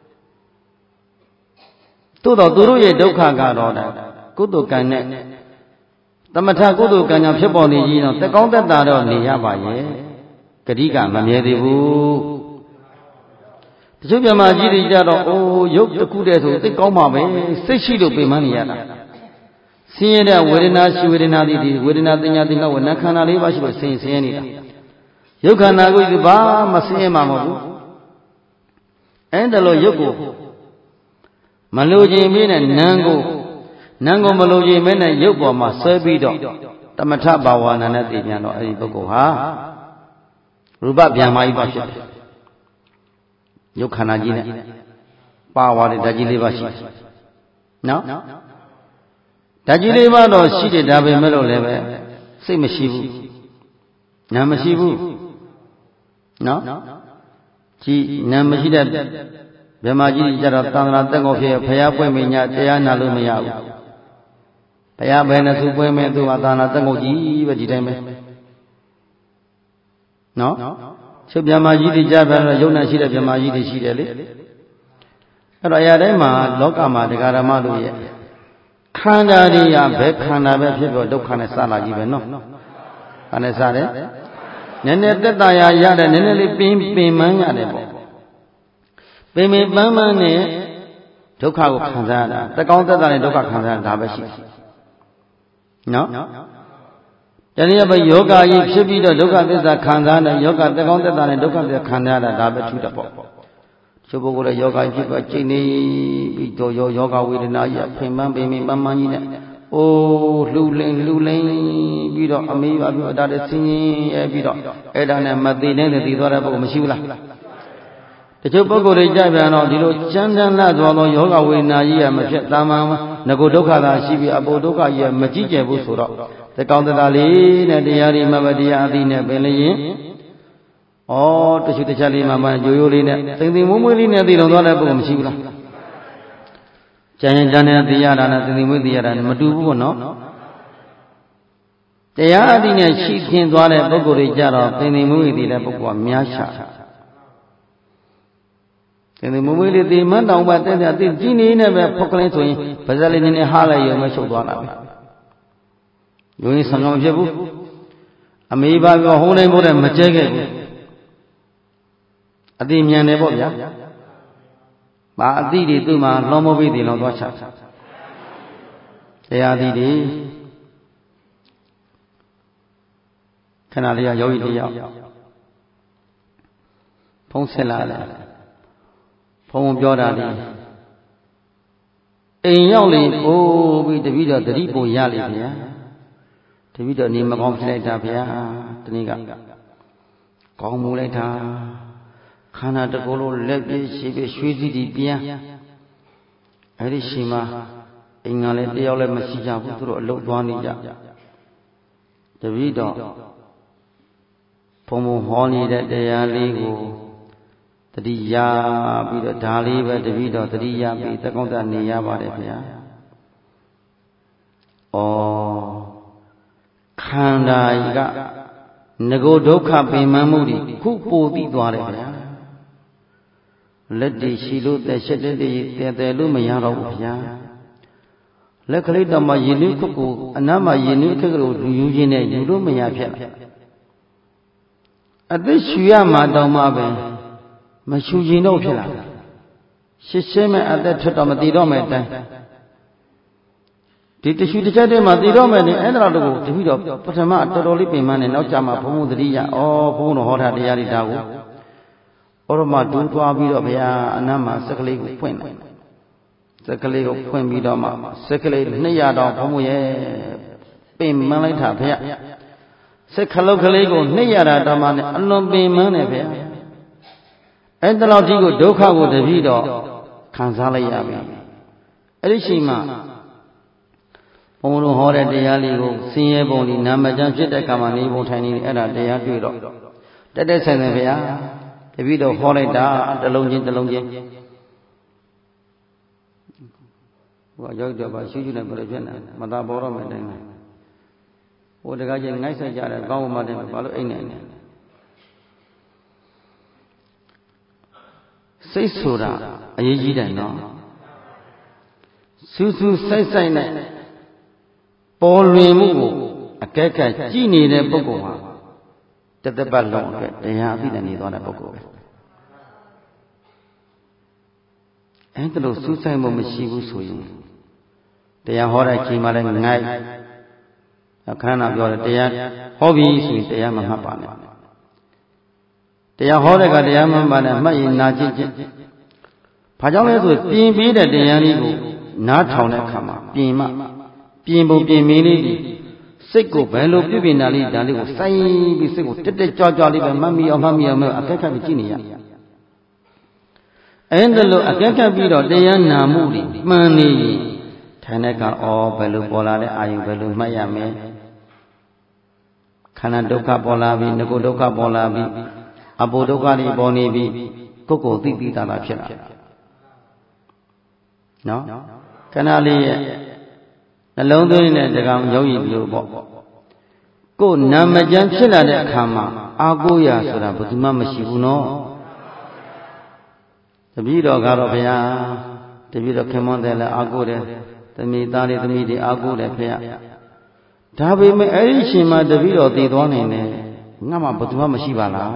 A: သို့တော်သူတို့ရဲ့ဒုက္ခကတော့ကုသိုလ်ကံနဲ့သမထကုသိုလ်ကံကြောင့်ဖြစ်ပေါ်နေကြီးတော့တကောင်းသက်သာတော့နေရပါရဲ့ဂတိကမမြဲသေးဘူးတချို့မြမကြီးတွေကြတော့အိုးရုပ်တစ်ခုတည်းဆိုသိကောင်းပါပဲစိတ်ရှိလို့ပြင်မနေရတာဆင်းရဲတဲ့ဝေဒနာရှိဝေဒနာသည်ဝေဒနာတင်ညာတင်ကဝဏခန္ဓာလေးပါရှိလို့ဆင်းရဲနေတာရုပ်ခန္ဓာကိုဘာမဆင်းရဲမှာမဟုတ်ဘူးအဲ့ဒါလို့ရုပ်ကိုမလိုချင်မင်းနဲ့နံကိုမလိုချင်မင်းနဲ့ရုပ်ပေါ်မှာဆွဲပြီးတော့တမထဘာဝနာနဲ့သိပြန်တော့အဲ့ဒီပုဂ္ဂိုလ်ဟာရူပဗျာမာကြီးပါဖြစ်တယ်ရုပ်ခန္ဓာကြီးနဲ့ပါဝါတဲ့ဓာတ်ကြီးလေးပါရှိနော်ဓာတ်ကြီးလေးပါတော့ရှိတယ်ဒါပဲမဲ့လို့လည်းပဲစိတ်မရှိဘူးနာမရှိဘူးနော်ကြည်နာမရှိတဲ့ဗမာကြီးကြတော့သံဃာတက်ကိုဖြစ်ဖျားပွဲမညာတရားနာလို့မရဘူးဘုရားဘယ်နဲ့သူပွဲမဲ့သူကသာနာတက်ကိုကြီးပဲဒီတိုင်းပဲနော်ချုပ်ဗမာကြီးတွေကြပြန်တော့ယုံနာရှိတဲ့ဗမာကြီးတွေရှိတယ်လေအဲ့တော့အရာတိုင်းမှာလောကမှာတရားဓမ္မတို့ရဲ့ခန္ဓာတွေရဘယ်ခန္ဓာပဲဖြစ်ဖြစ်ဒုက္ခနဲ့စလာကြီးပဲနော်ခန္ဓာစတယ်နည်းနည်းတက်တာရရတယ်နည်းနည်းလေးပင်ပန်းရတယ်ပေါ့ပင်ပန်းနဲ့ဒုက္ခကိုခံစားရတာတကောင်းသက်တာနဲ့ဒုက္ခခံစားရတာပဲရှိနော်တနည်းပဲယောဂကြီးဖြစ်ပြီးတော့ဒုက္ခသစ္စာခံစားတဲ့ယောဂတကောင်းသက်တာနဲ့ဒုက္ခသစ္စာခံရတာဒါပဲထူးတယ်ပေါ့ချို့ပုဂ္ဂိုလ်ရဲ့ယောဂကြီးဖြစ်ပြီးကျိတ်နေပြီးတော့ယောဂဝေဒနာကြီးဖင်ပန်းပင်ပန်းကြီးနဲ့အိုးလှူလိန်ပြီးတော့အမေးပါပြီးတော့ဒါလည်းဆင်းရဲပြီးတော့အဲ့ဒါနဲ့မသိနဲ့သိသွားတဲ့ပုဂ္ဂိုလ်မရှိဘူးလားတချို့ပုဂ္ဂိုလ်တွေကြပြန်တော့ဒီလိုချမ်းသာလာသွားသောယောဂဝေဒနာကြီးရမဖြစ်တာမှန်ငကိုဒုက္ခသာရှိပြီးအပေါ်ဒုက္ခကြီးရမကြည့်ကြဘူးဆိုတော့တကောင်းတသားလေးနဲ့တရားဒီမဘတရားအသိနဲ့ပင်လျင်ဩတချို့တခြားလေးမှရိုးလေးနဲ့သိမွေးလေးနဲ့သိတော်သွားတဲ့ပုဂ္ဂိုလ်မရှိဘူးလားကျန်ရင်တန်တဲ့သိရတာနဲ့သိမွေးသိရတာနဲ့မတူဘူးပေါ့နော်တရားအသိနဲ့ရှိခင်သွားတဲ့ပုဂ္ဂိုလ်တွေကြတော့သိမွေးသိတဲ့ပုဂ္ဂိုလ်ကများရှာသိမွေးလေးသိမှန်းတောင်မှတဲ့သိကြီးနေနဲ့ပဲဖုတ်ကလေးဆိုရင်ဗဇက်လေးနည်းနည်းဟားလိုက်ရုံပဲချုပ်သွားတာပဲယုံရင်ဆံမဖြစ်ဘူးအမေးပါပြောဟုံးနိုင်ဖို့တဲ့မကျဲခဲ့ဘူးအတိမြန်တယ်ပေါ့ဗျာဘာအတိတွေသူ့မှာလွန်မပြီးတယ်လောသွားချတရားအတိတွေခဏလေးယောဂီတယောက်ဖုံးဆက်လာတယ်ဖုံးပြောတာလေအိမ်ရောက်လေပို့ပြီးတပည့်တော်သတိပို့ရလေဗျာတပည့်တော်နေမကောင်းဖြစ်လိုက်တာဗျာဒီနေ့ကကောင်းမှုလိုက်တာခန္ဓာတစ်ခုလုံးလက်ပြည့်ရှိပြရွှေစီတီပြန်အဲ့ဒီရှိမှအိမ်ကလည်းတယောက်လည်းမရှိကြဘူးသူတို့အလုပ်သွားနေကြတပည့်တော်ဘုံဘုံဟောနေတဲ့တရားလေးကိုတတိယပြီးတော့ဒါလေးပဲတပည့်တော်တတိယပြီးသက္ကုတ္တနေရပါတယ်ဗျာဩခန္ဓာကြီးကငကိုဒုက္ခပင်မမှုတွေခုပိုသိသွားတယ်ဗျာလက်တည်ရှိလို့သက်ရှက်တဲ့တဲလို့မရတော့ဘူးဗျာလက်ကလေးတော်မှာရည်နည်းခုကိုအနားမှာရည်နည်းခက်ကိုလူယူခြင်းနဲ့ယူလို့မရဖြစ်လာအသက်ရှူရမှာတောင်မှပဲမရှူခြင်းတော့ဖြစ်လာရှစ်ရှဲမဲ့အသက်ထွက်တော့မတည်တော့မဲ့တိုင်းဒီတရှူတစ်ချက်တည်းမှာတည်တော့မဲ့နေအဲ့ဒါတော့ကိုတပည့်တော်ပထမတော်တော်လေးပင်မနဲ့နောက်ကြမှာဘုံဘုံသတိရဘုံတော်ဟောတာတရားတွေဒါကိုဩရမဒူးသွားပြီးတော့ဗျာအနမ်းမှာစက်ကလေးကိုဖွင့်လိုက်စက်ကလေးကိုဖွင့်ပြီးတော့မှစက်ကလေး200တောင်ဘုံဘုံရဲ့ပင်မလိုက်တာဗျာစက်ခလုတ်ကလေးကို200တာတောင်မှနဲ့အလွန်ပင်မနဲ့ဗျာအဲ့တလောက်ကြီးကိုဒုက္ခကိုတပည့်တော်ခံစားလိုက်ရပြီအဲ့ဒီချိန်မှာဘုံလုံးဟောတဲ့တရားလေးကိုဆင်းရဲပုံလေးနာမကျမ်းဖြစ်တဲ့ကံမှာနေပုံထိုင်နေအဲ့ဒါတရားတွေ့တော့တက်တက်ဆိုင်ဆိုင်ဗျာတပည့်တော်ဟောလိုက်တာတစ်လုံးချင်းဟိုရောက်တော့ပါရှုနေပြလို့ဖြစ်နေမသာပေါ်တော့မယ်တိုင်းဟိုတကားချင်းငိုက်ဆိုင်ကြတယ်ကောင်းမှတယ်ဘာလို့အိတ်နေလဲစိတ်ဆိုတာအရေးကြီးတယ်နော်စူးစူးဆိုင်ဆိုင်နဲ့ပေါ်လွင်မှုကိုအကဲခတ်ကြည့်နေတဲ့ပုဂ္ဂိုလ်ဟာတသက်ပတ်လုံးအတွက်တရားအသိနဲ့နေသွားတဲ့ပုဂ္ဂိုလ်ပဲအဲ့ဒါလို့စူးဆိုင်မှုမရှိဘူးဆိုရင်တရားဟောတဲ့ချိန်မှာလည်းငိုက်အခန္ဓာပြောတယ်တရားဟောပြီဆိုရင်တရားမမှတ်ပါနဲ့တရားဟောတဲ့ကတရားမမှတ်ပါနဲ့မှတ်ရင်နာကျင်ခြင်းဘာကြောင့်လဲဆိုပြင်ပေးတဲ့တရားလေးကိုနားထောင်တဲ့အခါမှာပြင်ပုံပြင်မင်းလေးဒီစိတ်ကိုဘယ်လိုပြုပြင်တာလေးဒါလေးကိုစိုင်းပြီးစိတ်ကိုတက်တက်ကြွကြွလေးပဲမှတ်မိအောင်အကဲခတ်ပြီးကြည့်နေရအဲ့ဒါလို့အကဲခတ်ပြီးတော့တရားနာမှုတွေမှန်နေရင်ထိုင်တဲ့ကဘယ်လိုပေါ်လာတဲ့အာယုဘယ်လိုမှတ်ရမလဲခန္ဓာဒုက္ခပေါ်လာပြီငကိုဒုက္ခပေါ်လာပြီအဘိုဒုက္ခတွေပေါ်နေပြီကိုယ်ကိုသိပြီးသားလားဖြစ်လာနော်ခဏလေးရဲ့နှလုံးသွင်းတဲ့တကောင်ယောဂီလို့ပေါ့ကိုယ်နာမကျမ်းဖြစ်လာတဲ့အခါမှာအာကိုရဆိုတာဘယ်သူမှမရှိဘူးနော်တပည့်တော်ကတော့ဘုရားတပည့်တော်ခင်မွန်းတယ်လည်းအာကိုတယ်သမီးသားတွေသမီးတွေအာကိုတယ်ဖေ။ဒါပေမဲ့အဲ့ဒီရှင်မှာတပည့်တော်တည်သွားနိုင်တယ်ငါမှဘယ်သူမှမရှိပါလား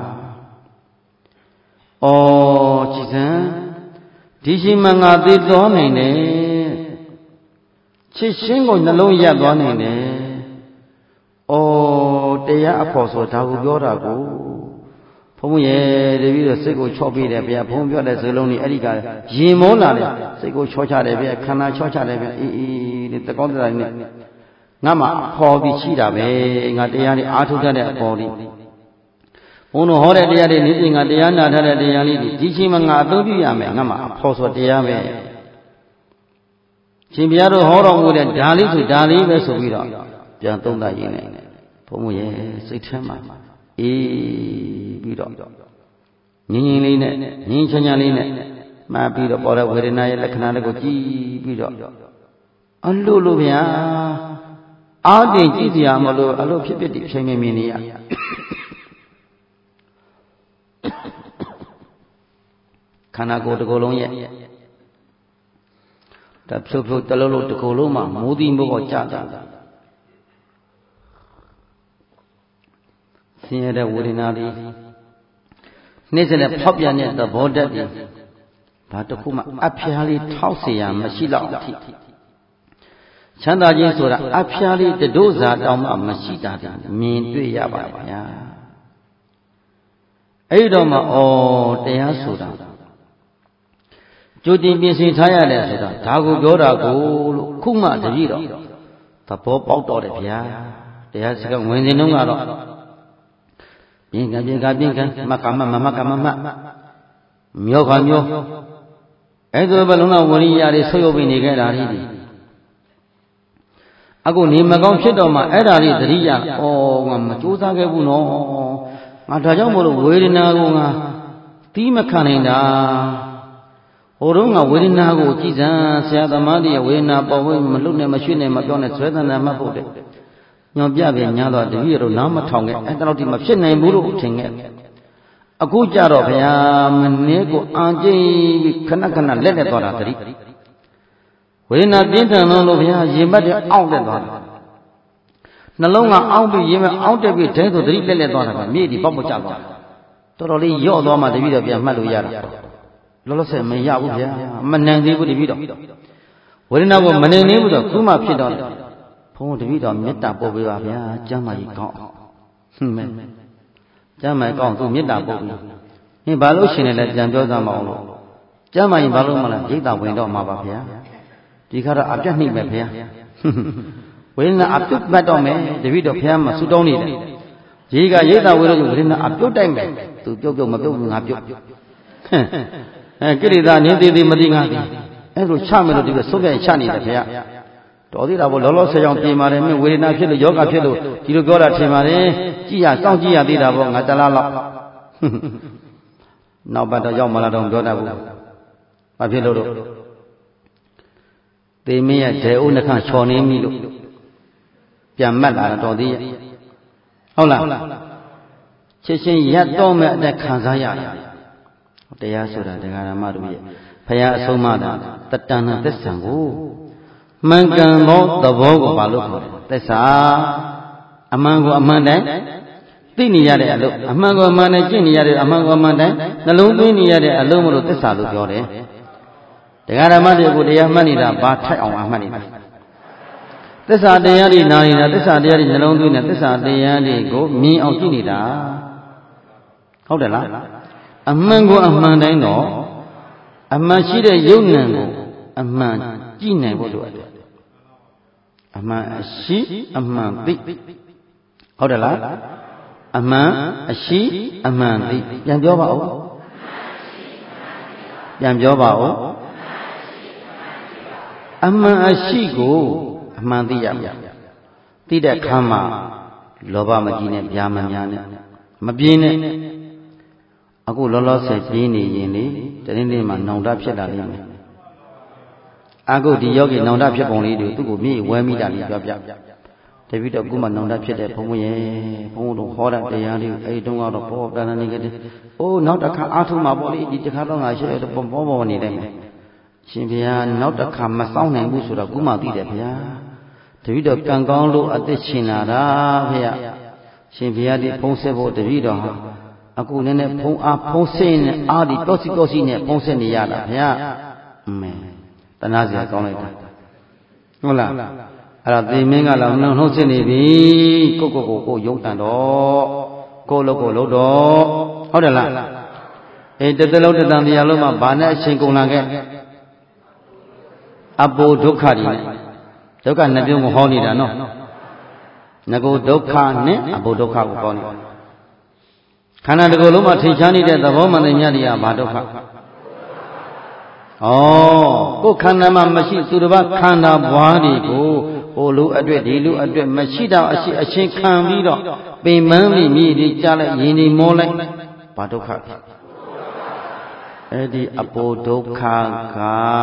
A: ။အော်ကြည်စံဒီရှင်မှာငါတည်သွားနိုင်တယ်ချစ်ရှင်းကိုနှလုံးရပ်သွားနိုင်တယ်။အော်တရားအဖို့ဆိုဒါကိုပြောတာကိုဘုံရဲ့တပည့်တော်စိတ်ကိုချော့ပေးတယ်ဗျာဘုံပြောတဲ့စလုံးကြီးအဲ့ဒီကရင်မောလာတယ်စိတ်ကိုချော့ချတယ်ဗျာခန္ဓာချော့ချတယ်ဗျာအေးဒီတကောင်းတရားနဲ့ငါမှခေါ်ပြီးရှိတာပဲငါတရားလေးအားထုတ်တတ်တဲ့အပေါ်လေးဘုံတော်ဟောတဲ့တရားတွေနေ့စဉ်ငါတရားနာထားတဲ့တရားလေးဒီချိန်မှာငါအသုံးပြုရမယ်ငါမှဖော်ဆိုတရားပဲရှင်ဘုရားတို့ဟောတော်မူတဲ့ဒါလေးဆိုဒါလေးပဲဆိုပြီးတော့ပြန်သုံးသပ်ရင်းနဲ့ဘုံရဲ့စိတ်ထဲမှာအေးပြီးတော့ငြင်းလေးနဲ့ငြင်းချမ်းချမ်းလေးနဲ့မှတ်ပြီးတော့ပေါ်တဲ့ဝေဒနာရဲ့လက္ခဏာတွေကိုကြည့်ပြီးတော့အလို့ဗျာအားတင်ကြည့်စရာမလိုအလို့ဖြစ်ဖြစ်ဒီဖြိုင်မြင်နေရခန္ဓာကိုယ်တစ်ခုလုံးရဲ့ဒါဖြုတ်ဖြုတ်တလုံးလုံးတစ်ခုလုံးမှာမိုးသီးမိုးပေါ်ကြတာဆင်းရဲတဲ့ဝေဒနာတွေနှိမ့်စတဲ့ဖောက်ပြန်တဲ့သဘောတတ်တွေဘာတစ်ခုမှအဖျားလေးထောက်เสียရမရှိတော့အထိချမ်းသာခြင်းဆိုတာအဖျားလေးတဒုဇာတောင်မှမရှိတာမြင်တွေ့ရပါဗျာအဲ့တော့မှတရားဆိုတာကြိုတင်ပြင်ဆင်ထားရတယ်ဆိုတာဒါကိုပြောတာကိုလို့ခုမှတပြည့်တော့သဘောပေါက်တော့တယ်ဗျာတရားစကားဝင်စဉ်တုန်းကတော့ပြင်ကမကမမျိုးခါမျိုးအဲ့ဒါဘလုံးတော်ဝရိယတွေဆွေးရုပ်ပြီးနေခဲ့တာဒီအခုနေမကောင်းဖြစ်တော့မှအဲ့ဒါလေးသတိရငါမကြိုးစားခဲ့ဘူးနော်ငါဒါကြောင့်မို့လို့ဝေဒနာကိုငါသီးမခံနိုင်တာဟိုတော့ငါဝေဒနာကိုကြည်စံဆရာသမားတွေဝေဒနာပေါ်ဝင်မလွတ်နဲ့မရွှေ့နဲ့မပြောနဲ့ဆွဲသနာမှတ်ဖို့တဲ့ညွန်ပြပြန်ညာတော့တပည့်တော်နားမထောင်ခဲ့အဲ့တလောက်ဒီမဖြစ်နိုင်ဘူးလို့ထင်ခဲ့အခုကြတော့ဗျာမနေ့ကိုအာကျိပြီးခဏလက်သွားတာတတိဝေဒနာပြင်းထန်လို့ဗျာရင်မက်တဲ့အောင့်တက်သွားတယ်နှလုံးကအောင့်ပြီးရင်မက်အောင့်တက်ပြီးဒဲဆိုတတိလက်သွားတာကမြေဒီပေါက်ပေါက်ကျသွားတော်တော်လေးရော့သွားမှတပည့်တော်ပြန်မှတ်လို့ရတာလောလောဆယ်မရဘူးဗျာမနိုင်သေးဘူးတပည့်တော်ဝေဒနာကိုမနိုင်သေးဘူးတော့ခုမှဖြစ်တော့ဘုန်းတပည့်တော်မေတ္တာပို့ပေးပါဗျာကျမ်းမာကြီးကောင်းမဲကျမ်းမာကောင်းသူမေတ္တာပို့ပြီးဟင်ဘာလို့ရှင်လဲပြန်ပြောသားမအောင်လို့ကျမ်းမာရင်ဘာလို့မလဲရိတ်တာဝင်တော့မှာပါဗျာဒီခါတော့အပြတ်နှိမ့်မယ်ဗျာဝေဒနာအပြုတ်မှတ်တော့မယ်တပည့်တော်ဘုရားမှာဆူတောင်းနေတယ်ရေကရိတ်တာဝင်လို့ဝေဒနာအပြုတ်တိုက်မယ်သူပြုတ်မပြုတ်ငါပြုတ်ကိရိတာနင်းသေးမသိငါသိအဲ့လိုချမယ်လို့ဒီလိုဆုံးဖြတ်ချနေတယ်ဗျာတော်သေးတာပေါ့လောလောဆယ်ကြောင်ပြင်ပါတယ်မင်းဝေဒနာဖြစ်လို့ယောဂဖြစ်လို့ဒီလိုပြောတာထင်ပါတယ်ကြည့်ရစောင့်ကြည့်ရသေးတာပေါ့ငါတလားလောက်နောက်ပတ်တော့ရောက်မလာတော့ပြောတတ်ဘူးဘာဖြစ်လို့သေမင်းရဲ့ဒေဥနှခချော်နေပြီလို့ပြန်မှတ်လာတော့သေးရဲ့ဟုတ်လားချက်ချင်းရပ်တော့မဲ့အတက်ခံစားရတယ်တရားဆိုတာတရားဓမ္မတို့ရဲ့ဘုရားအဆုံးအမတာတတဏ္ဍသစ္စာကိုမှန်ကန်သောသဘောကိုဘာလို့ခေါ်လဲသစ္စာအမှန်ကိုအမှန်တိုင်းသိနေရတဲ့အလုပ်အမှန်ကိုအမှန်တိုင်းကျင့်နေရတဲ့အမှန်ကိုအမှန်တိုင်းနှလုံးသွင်းနေရတဲ့အလုပ်မလို့သစ္စာလို့ပြောတယ်တရားဓမ္မတွေကိုတရားမှတ်နေတာဘာထိုက်အောင်အမှတ်နေတာသစ္စာတရားတွေနားနေတာသစ္စာတရားတွေနှလုံးသွင်းနေသစ္စာတရားတွေကိုမြင်အောင်ကြည့်နေတာဟုတ်တယ်လားအမှန်ကိုအမှန်တိုင်းတော့အမှန်ရှိတဲ့ယုံနံကိုအမှန်ကြည့်နိုင်ဖို့လိုတယ်အမှန်အရှိအမှန်သိဟုတ်တယ်လားအမှန်အရှိအမှန်သိပြန်ပြောပါဦးပြန်ပြောပါဦးအမှန်အရှိကိုအမှန်သိရမယ်သိတဲ့ခါမှာလောဘမကြီးနဲ့ဗျာမများနဲ့မပြင်းနဲ့အခုလောလောဆယ်ပြင်းနေရင်လေတနေ့နေ့မှာနောင်တဖြစ်လာလိမ့်မယ်အခုဒီယောဂီနောင်တဖြစ်ပုံလေးတွေသူ့ကိုမြေဝဲမိတာလေးပြောပြတပိတော့ခုမှနောင်တဖြစ်တဲ့ဘုံဘုံရဲ့ဘုံတို့ဟောတဲ့တရားလေးအဲ့တုန်းကတော့ပေါ်တန်းနေကြတယ်အိုးနောက်တစ်ခါအားထုတ်မှာပေါ့လေဒီတစ်ခါတော့ငါရှိတယ်ပေါ်နေတယ်ရှင်ဘုရားနောက်တစ်ခါမစောင့်နိုင်ဘူးဆိုတော့ခုမှသိတယ်ဘုရားတပိတော့ကံကောင်းလို့အသက်ရှင်လာတာဘုရားရှင်ဘုရားဒီဖုံးဆက်ဖို့တပိတော့ဟာအခုနည်းနည်းဖုံးအားဖုံးဆက်နေအားဒီတောစီနဲ့ဖုံးဆက်နေရတာဘုရားအမေတနာစရာကောင်းလိုက်တာဟုတ်လားအဲ့ဒါသေမင်းကလည်းနှုတ်ဆက်နေပြီကိုယုံတန်တော့ကိုလို့တော့ဟုတ်တယ်လားအေးတသလုံးတတန်တရားလုံးမှာဘာနဲ့အချိန်ကုန်လာခဲ့အပိုဒုက္ခတွေနဲ့ဒုက္ခနှစ်ပြုံးကိုဟောနေတာနော်ငကိုဒုက္ခနဲ့အပိုဒုက္ခကိုဟောနေခန္ဓာတစ်ခုလုံးမှာထိတ်ချမ်းနေတဲ့သဘောမှန်တဲ့မြတ်တရားဘာဒုက္ခကိုယ်ခန္ဓာမှာမရှိသူတစ်ပါးခန္ဓာဘွားတွေကိုဟိုလူအတွက်ဒီလူအတွက်မရှိတော့အချင်းခံပြီးတော့ပင်ပန်းပြီးမြည်ဒီကြားလိုက်ရင်ဒီမောလိုက်ဘာဒုက္ခအဲ့ဒီအပိုဒုက္ခက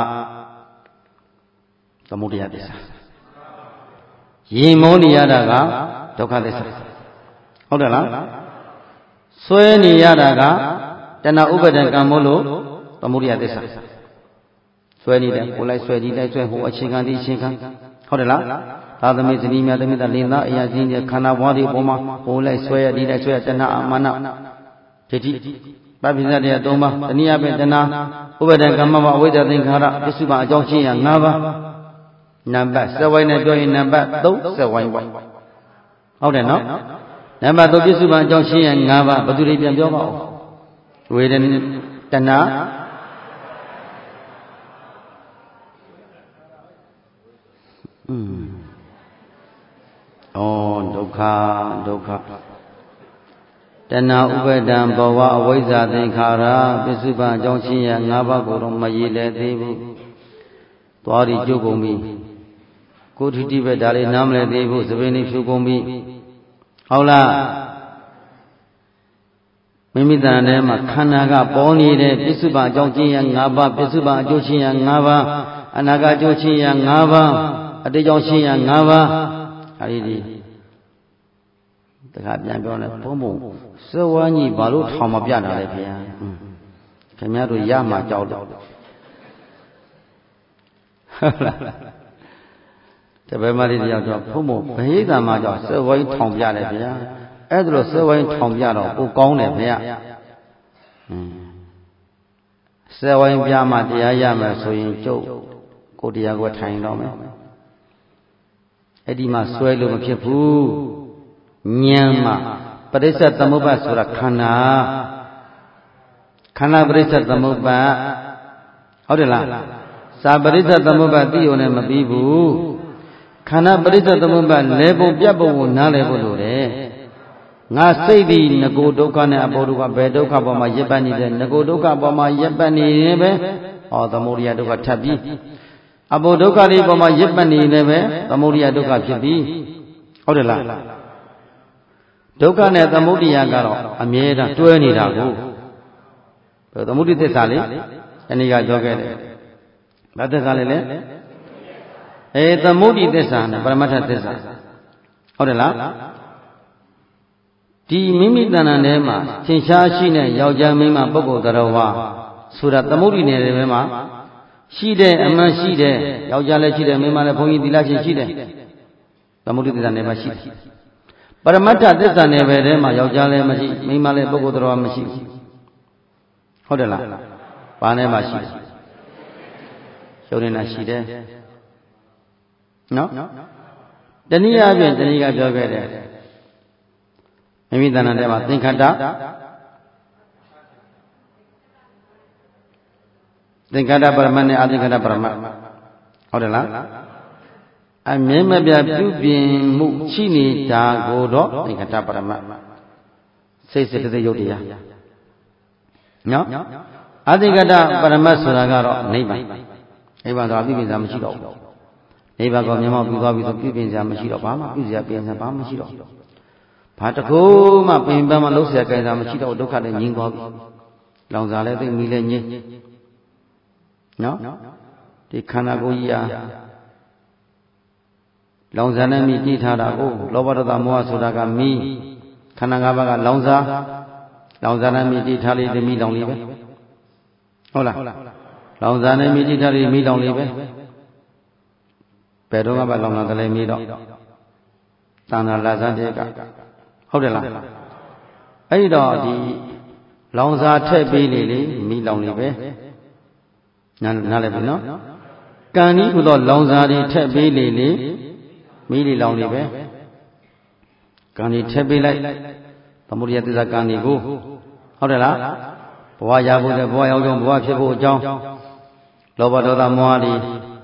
A: သမုဒယသစ္စာရင်မောနေရတာကဒုက္ခသစ္စာဟုတ်တယ်လားဆွဲနေရတာကတဏှာဥပါဒံကံမို့လို့သမုဒယသစ္စာဆွဲနေတယ်ကိုလိုက်ဆွဲဒီလိုက်ဆွဲဟိုအချင်းခံဒီအချင်းခံဟုတ်တယ်လားသာသမီဇနီးများသမီးသားလင်သားအရာချင်းခန္ဓာဘဝဒီပုံမှာဟိုလိုက်ဆွဲရဒီလိုက်ဆွဲရတဏှာအမာနဒိဋ္ဌိပပိစ္ဆတရား၃ပါးတနည်းအားဖြင့်တဏှာဥပါဒံကမ္မဘအဝိဇ္ဇာသင်္ခါရပစ္စုပန်အကြောင်းရှင်းရ၅ပါးနံပါတ်စက်ဝိုင်းနဲ့ပြောရင်နံပါတ်3စက်ဝိုင်းပေါ့ဟုတ်တယ်နော်နံပါတ်3ပစ္စုပန်အကြောင်းရှင်းရ၅ပါးဘယ်သူတွေပြန်ပြောပါဦးဝေဒနာတဏှာဒုက္ခတဏှာဥပါဒံဘဝအဝိဇ္ဇာသင်္ခါရပစ္စုပန်အကြောင်းချင်းရ၅ပါးကိုတော့မရည်လဲသေးဘူးသွားပြီးကြုတ်ကုန်ပြီကိုဋ္ဌိတိပဲဒါလေးနားမလဲသေးဘူးသဘင်လေးဖြူကုန်ပြီဟုတ်လားမိမိတဏ္ဍာထဲမှာခန္ဓာကပေါ်နေတဲ့ပစ္စုပန်အကြောင်းချင်းရ၅ပါးပစ္စုပန်အကျိုးချင်းရ၅ပါးအနာဂတ်အကျိုးချင်းရ၅ပါးအတိတ်ကြောင့်ချင်းရ၅ပါးအဲဒီတခါပြန်ပြောတယ်ဘုံစေဝါးကြီးဘာလို့ထောင်မပြတာလဲခင်ဗျာခင်ဗျားတို့ရမှာကြောက်တယ်ဟုတ်လားတပည့်မလေးတယောက်တော့ဘုံဘဟိတံမှာကြောက်စေဝါးကြီးထောင်ပြတယ်ခင်ဗျာအဲ့ဒါလို့စေဝါးကြီးထောင်ပြတော့ကိုကောင်းတယ်ခင်ဗျာစေဝါးကြီးပြမှတရားရမယ်ဆိုရင်ကျုပ်ကိုတရားကိုထိုင်တော့မယ်အဲ့ဒီမှာဆွဲလို့မဖြစ်ဘူးဉာဏ်မှာပရိစ္ဆေသမုပ္ပါဆိုတာခန္ဓာပရိစ္ဆေသမုပ္ပါဟုတ်တယ်လားစာပရိစ္ဆေသမုပ္ပါသိုံနဲ့မပြီးဘူးခန္ဓာပရိစ္ဆေသမုပ္ပါလဲပုံပြတ်ပုံကိုနားလဲဖို့လိုတယ်ငါစိတ်ဒီငကိုဒုက္ခနဲ့အဘောဒုက္ခဘယ်ဒုက္ခပေါ်မှာရပ်ပတ်နေတယ်ငကိုဒုက္ခပေါ်မှာရပ်ပတ်နေရင်ပဲသမုဒိယဒုက္ခထပ်ပြီးအဘောဒုက္ခလေးပေါ်မှာရပ်ပတ်နေလည်းပဲသမုဒိယဒုက္ခဖြစ်ပြီးဟုတ်တယ်လားဒုက္ခနဲ့သမုဒိယကတော့အမြဲတမ်းတွဲနေတာကိုသမုဒိသစ္စာလေအနည်းကပြောခဲ့တယ်ဘာသစ္စာလဲသမုဒိသစ္စာနဲ့ပရမတ္ထသစ္စာဟုတ်တယ်လားဒီမိမိတဏ္ဍာထဲမှာသင်္ချာရှိတဲ့ယောက်ျားမိန်းမပုဂ္ဂိုလ်တော်ဝါဆိုတာသမုဒိနယ်ထဲမှာရှိတဲ့အမှန်ရှိတဲ့ယောက်ျားလည်းရှိတယ်မိန်းမလည်းဘုန်းကြီးသီလရှင်ရှိတယ်သမုဒိသစ္စာနယ်မှာရှိတယ်ပရမတ္ထသစ္စာနယ်ပဲထဲမှာယောက်ျားလည်းမရှိမိန်းမလည်းပုဂ္ဂိုလ်တော်မရှိဟုတ်တယ်လားဘာနဲ့မှရှိတယ်ရှုံးနေတာရှိတယ်နော်တနည်းအားဖြင့်တနည်းကပြောခဲ့တယ်မိမိတဏ္ဍာထဲမှာသင်္ခတ္တပရမတ်နဲ့အသင်္ခတ္တပရမတ်ဟုတ်တယ်လားအမြဲမပြပြုပြင်မှုရှိနေတာကိုတော့သင်္ခတ္တပရမတ်စိတ်စိတ်တည်းယုတ်တရားနော်အသင်္ခတ္တပရမတ်ဆိုတာကတော့နိဗ္ဗာန်တော့ပြုပြင်စရာမရှိတော့ဘူးနိဗ္ဗာန်ကိုမျက်မှောက်ပြုသွားပြီဆိုပြုပြင်စရာမရှိတော့ဘာမှပြုစရာပြင်စရာဘာမှမရှိတော့ဘာတခုမှပင်ပန်းမှလုံးစရာကြိုင်စရာမရှိတော့ဒုက္ခနဲ့ငြိမ်းသွားပြီလောင်စာလည်းသိမီလည်းငြိမ်းနော်ဒီခန္ဓာကိုယ်ကြီးဟာလောင်စာနဲ့မိတိထားတာကိုလောဘဒေါသမောဟဆိုတာကမိခန္ဓာ၅ပါးကလောင်စာနဲ့မိတိထားလေးတမိလောင်လေးပဲဟုတ်လားလောင်စာနဲ့မိတိထားလေးမိလောင်လေးပဲဘယ်တော့မှလောင်လာတယ်လဲမိတော့သန္တာလာဇန်တဲ့ကဟုတ်တယ်လားအဲ့တော့ဒီလောင်စာထည့်ပေးလေမိလောင်လေးပဲနားလည်ပြီနော်ကံဤဟူသောလောင်စာတွေထည့်ပေးလေမိလီလောင်နေပဲကံဒီထည့်ပေးလိုက်သမုဒိယသစ္စာကံဒီကိုဟုတ်တယ်လားဘဝရဖို့တဲ့ဘဝရောက်ကြောင်းဘဝဖြစ်ဖို့အကြောင်းလောဘဒေါသမောဟတွေ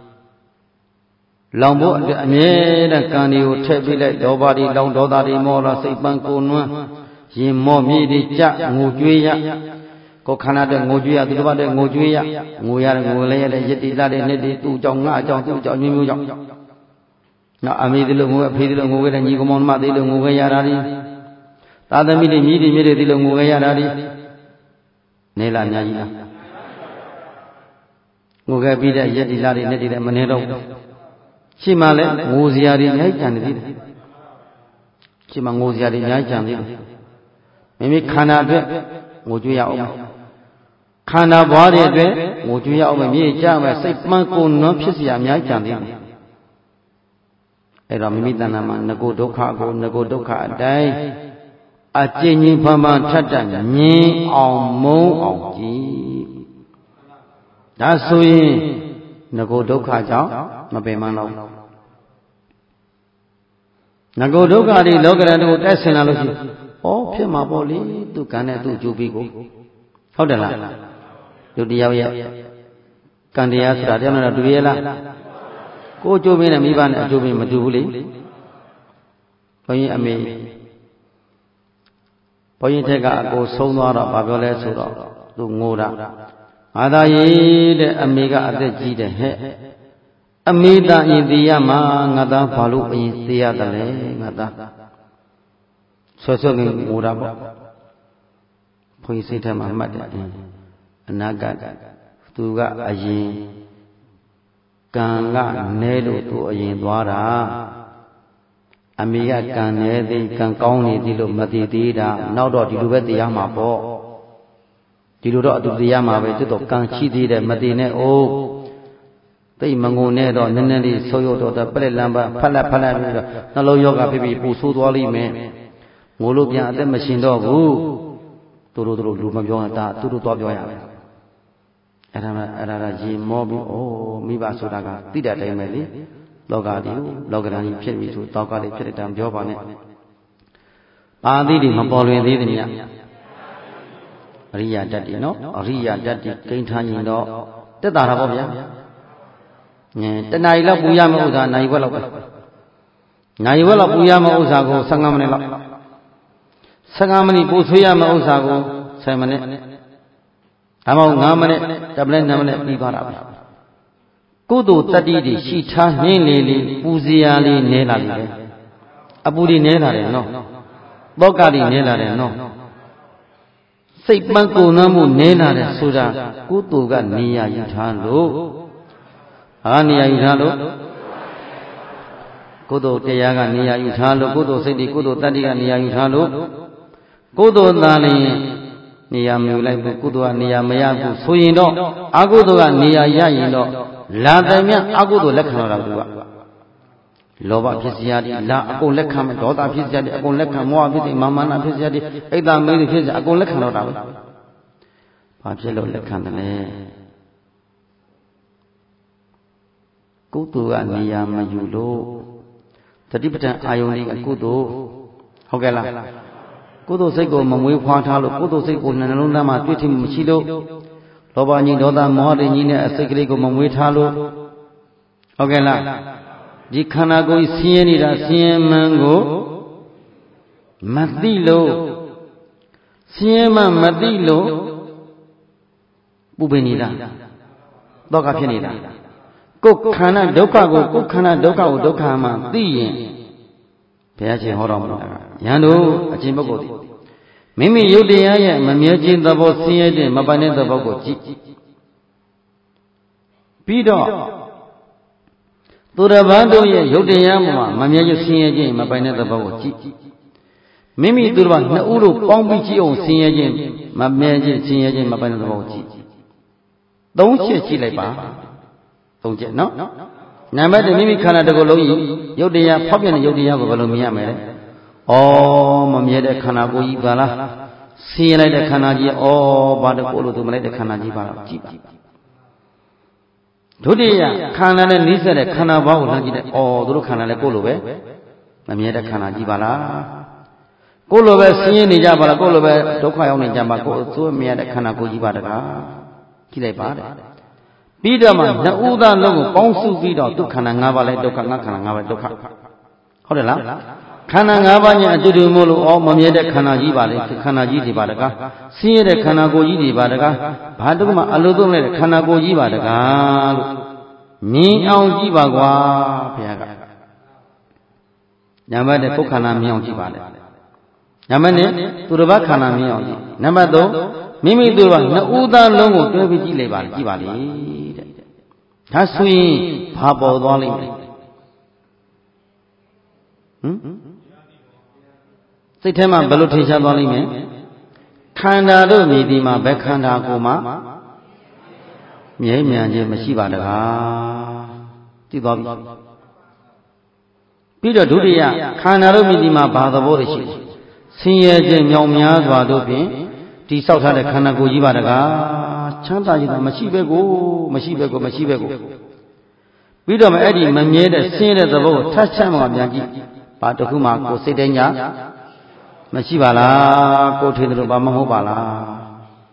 A: လောင်ဖို့အမြဲတမ်းကံဒီကိုထည့်ပေးလိုက်လောဘတွေလောင်ဒေါသတွေမောဟစိတ်ပန်းကိုနွမ်းရင်မောမြေတွေကြငိုကြွေးရကိုခန္ဓာတဲ့ငိုကြွေးရသူတစ်ပါးတဲ့ငိုကြွေးရငိုရတယ်ငိုလည်းရတဲ့ယတ္တိလာတဲ့နှစ်တွေသူ့ကြောင့်ငါအကြောင်းသူ့ကြောင့်မျိုးကြောင့်နော်အမေဒီလိုငိုအဖေဒီလိုငိုခဲ့တဲ့ညီကောင်မဒီလိုငိုခဲ့ရတာဒီသာသမီတွေညီတွေမြေတွေဒီလိုငိုခဲ့ရတာဒီနေလားအများကြီးလားငိုခဲ့ပြီးတဲ့ယတ္တိလာတွေနှစ်တွေလည်းမနေတော့ရှိမှလည်းငိုစရာတွေအများကြီးကြံနေသေးတယ်ရှိမှငိုစရာတွေအများကြီးကြံသေးတယ်မိမိခန္ဓာအတွက်ငိုကြွေးရအောင်ခန္ဓာဘွားတွေအတွက်ငိုကြွေးရအောင်မြေကြမယ်စိတ်မှန်ကိုနွမ်းဖြစ်เสียအများကြီးကြံသေးတယ်အဲ့တော့မိမိတဏ္ဍာမှာငကိုဒုက္ခကိုငကိုဒုက္ခအတိုင်းအကျဉ်းချင်းဖန်ဖန်ထပ်ထပ်ငြင်းအောင်မုန်းအောင်ကြည်ဒါဆိုရင်ငကိုဒုက္ခကြောင့်မပင်မတော့ငကိုဒုက္ခတွေလောကရန်တို့တက်ဆင်လာလို့ရှိရင်ဩဖြစ်မှာပေါ့လေသူကံနဲ့သူကြိုးပြီးကိုဟုတ်တယ်လားလူတယောက်ရဲ့ကံတရားဆိုတာတရားနဲ့တူရဲ့လားကိုကျိုးပင်းနဲ့မိဘနဲ့အကျိုးပင်းမတူဘူးလေဘုန်းကြီးအမေဘုန်းကြီးထက်ကအကိုဆုံးသွားတော့ဘာပြောလဲဆိုတော့သူငိုတာငါသာရေးတဲ့အမေကအသက်ကြီးတယ်ဟဲ့အမေသာအရင်သိရမှာငါသားဘာလို့အရင်သိရတယ်လဲငါသားဆွဆွငိုတာပေါ့ဘုန်းကြီးစိတ်ထဲမှာမှတ်တယ်အနာဂတ်သူကအရင်ကံကနဲလို့သူအရင်သွားတာအမေကကံနေသည်ကံကောင်းနေသည်လို့မသိသေးတာနောက်တော့ဒီလိုပဲတရားမှာပေါ့ဒီလိုတော့အတူတရားမှာပဲတွတ်တော့ကံရှိသေးတယ်မသိနဲ့အိုးသိမငုံနဲ့တော့နည်းနည်းလေးဆိုးရတော့ပလက်လမ်းပါဖက်လက်ပြီးတော့နှလုံးယောဂဖြစ်ပြီးပူဆိုးသွားလိမ့်မယ်ငိုလို့ပြန်အသက်မရှင်တော့ဘူးသူတို့လူမပြောတာသူတို့သွားပြောရမယ်အဲ့ဒါရေမောပြီးအိုးမိဘဆိုတာကသိတဲ့အတိုင်းပဲလေလောကကြီးလောကဓာတ်ကြီးဖြစ်ပြီဆိုတောက်ကလေးဖြစ်တဲ့တံပြောပါနဲ့ပါဠိတွေမပေါ်လွင်သေးသမျှအရိယာတတ်တယ်နော်အရိယာတတ်တယ်ကိန်းထားရင်တော့တက်တာတော့ဗျာတဏှာကြီးလောက်ပူရမယ့်ဥစ္စာနိုင်ဘက်လောက်ပဲနိုင်ဘက်လောက်ပူရမယ့်ဥစ္စာကို15မိနစ်လောက်15မိနစ်ပူဆွေးရမယ့်ဥစ္စာကို10မိနစ်ဒါမှမဟုတ်5မိနစ်10မိနစ်2မိနစ်ပြီးသွားတာပဲကုသိုလ်တတ္တိတွေရှိထားနှင်းလေလေပူစရာလေးနဲလာပြီပဲအပူတွေနဲလာတယ်နော်သောကတွေနဲလာတယ်နော်စိတ်ပန်းကုန်နှမ်းမှုနဲလာတယ်ဆိုတာကုသိုလ်ကနေရာယူထားလို့နေရာယူထားလို့ကုသိုလ်တရားကနေရာယူထားလို့ကုသိုလ်စိတ်တွေကုသိုလ်တတ္တိကနေရာယူထားလို့ကုသိုလ်သားလည်းနေရာမယူလိုက်ဘူးကုသိုလ်ကနေရာမရဘူးဆိုရင်တော့အကုသိုလ်ကနေရာရရင်တော့လာတယ်မြအကုသိုလ်လက်ခံတော့တာသူကလောဘဖြစ်စရာဒီလာအကုန်လက်ခံမယ်ဒေါသဖြစ်စရာဒီအကုန်လက်ခံမောဟဖြစ်တဲ့မာမနာဖြစ်စရာဒီအိတ်တာမေးဖြစ်စရာအကုန်လက်ခံတော့တာပဲဘာဖြစ်လို့လက်ခံတယ်လဲကုသိုလ်ကနေရာမယူလို့တတိပဋ္ဌာန်အာယုန်ကြီးအကုသိုလ်ဟုတ်ကဲ့လားကုသိုလ်စိတ်ကိုမမွေးဖွားထားလို့ကုသိုလ်စိတ်ကိုနှလုံးသားမှာတွေ့ထိမရှိလို့လောဘကြီးဒေါသမောဟကြီးနဲ့အစိတ်ကလေးကိုမမွေးထားလို့ဟုတ်ကဲ့လားဒီခန္ဓာကိုယ်ဆင်းရဲနေတာဆင်းရဲမှန်ကိုမသိလို့ဆင်းရဲမှမသိလို့ပူပင်နေတာဒုက္ခဖြစ်နေတာကိုယ်ခန္ဓာဒုက္ခကိုကိုယ်ခန္ဓာဒုက္ခကိုဒုက္ခမှသိရင်ဘုရားရှင်ဟောတော်မူတာယန္တုအချင်းပုဂ္ဂိုလ်သည်မိမိယုတ်တရားရဲ့မမြဲခြင်းသဘောဆင်းရဲခြင်းမပိုင်တဲ့သဘောကိုကြည့်ပြီးတော့သူတစ်ပါးတို့ရဲ့ယုတ်တရားမှာမမြဲခြင်းဆင်းရဲခြင်းမပိုင်တဲ့သဘောကိုကြည့်မိမိသူတစ်ပါးနှစ်ဦးတို့ပေါင်းပြီးကြည့်အောင်ဆင်းရဲခြင်းမမြဲခြင်းဆင်းရဲခြင်းမပိုင်တဲ့သဘောကိုကြည့်သုံးချက်ကြည့်လိုက်ပါသုံးချက်နော်နံပါတ်1မိမိခန္ဓာတစ်ခုလုံးယုတ်တရားဖောက်ပြန်တဲ့ယုတ်တရားကိုဘယ်လိုမြင်ရမလဲမမြဲတဲ့ခန္ဓာကိုယ်ကြီးပါလားဆင်းရဲလိုက်တဲ့ခန္ဓာကြီးဘာတကိုယ်လို့သူမလိုက်တဲ့ခန္ဓာကြီးပါလားကြည့်ပါဒုတိယခန္ဓာနဲ့နှိစက်တဲ့ခန္ဓာဘာကိုလှမ်းကြည့်တယ်သူတို့ခန္ဓာလည်းကိုယ်လိုပဲမမြဲတဲ့ခန္ဓာကြီးပါလားကိုယ်လိုပဲဆင်းရဲနေကြပါလားကိုယ်လိုပဲဒုက္ခရောက်နေကြပါကိုယ်သို့မြဲတဲ့ခန္ဓာကိုယ်ကြီးပါတကားကြည့်လိုက်ပါတဲ့ပြီးတော့မှနှစ်ဦးသားလုံးကိုပေါင်းစုပြီးတော့ဒုက္ခန္ဓာ၅ပါးလဲဒုက္ခငါခန္ဓာ၅ပါးဒုက္ခဟုတ်တယ်လားခန္ဓာ၅ပါးညအတူတူမို့လို့မမြဲတဲ့ခန္ဓာကြီးပါလေခန္ဓာကြီးတွေပါတကားဆင်းရဲတဲ့ခန္ဓာကိုယ်ကြီးတွေပါတကားဘာတခုမှအလိုသုံးလိုက်တဲ့ခန္ဓာကိုယ်ကြီးပါတကားလို့မြင်အောင်ကြည့်ပါကွာဘုရားကနံပါတ်1ပုခ္ခန္ဓာမြင်အောင်ကြည့်ပါလေနံပါတ်2သူတစ်ပါးခန္ဓာမြင်အောင်ကြည့်နံပါတ်3မိမိသူတစ်ပါးနှစ်ဦးသားလုံးကိုတွဲပြီးကြည့်လိုက်ပါကြည့်ပါလေတဲ့ဒါဆိုရင်ဘာပေါ်သွားလိမ့်မယ်စိတ်ထဲမှာဘယ်လိုထင်ရှားသွားလိမ့်မယ်ခန္ဓာတို့မြည်ဒီမှာဘယ်ခန္ဓာကိုမှမြဲမြံခြင်းမရှိပါတကားသိသွားပြီပြီးတော့ဒုတိယခန္ဓာတို့မြည်ဒီမှာဘာသဘောတွေရှိလဲဆင်းရဲခြင်းမြောင်များစွာတို့ဖြင့်တိဆောက်ထားတဲ့ခန္ဓာကိုယ်ကြီးပါတကားချမ်းသာခြင်းသာမရှိပဲကိုပြီးတော့မှအဲ့ဒီမမြဲတဲ့ဆင်းရဲတဲ့သဘောကိုထပ်ချမ်းမှပြန်ကြည့်ဘာတခုမှကိုယ်စိတ်တိုင်းညာမရှိပါလားကိုယ်ထင်တယ်လို့ဘာမဟုတ်ပါလား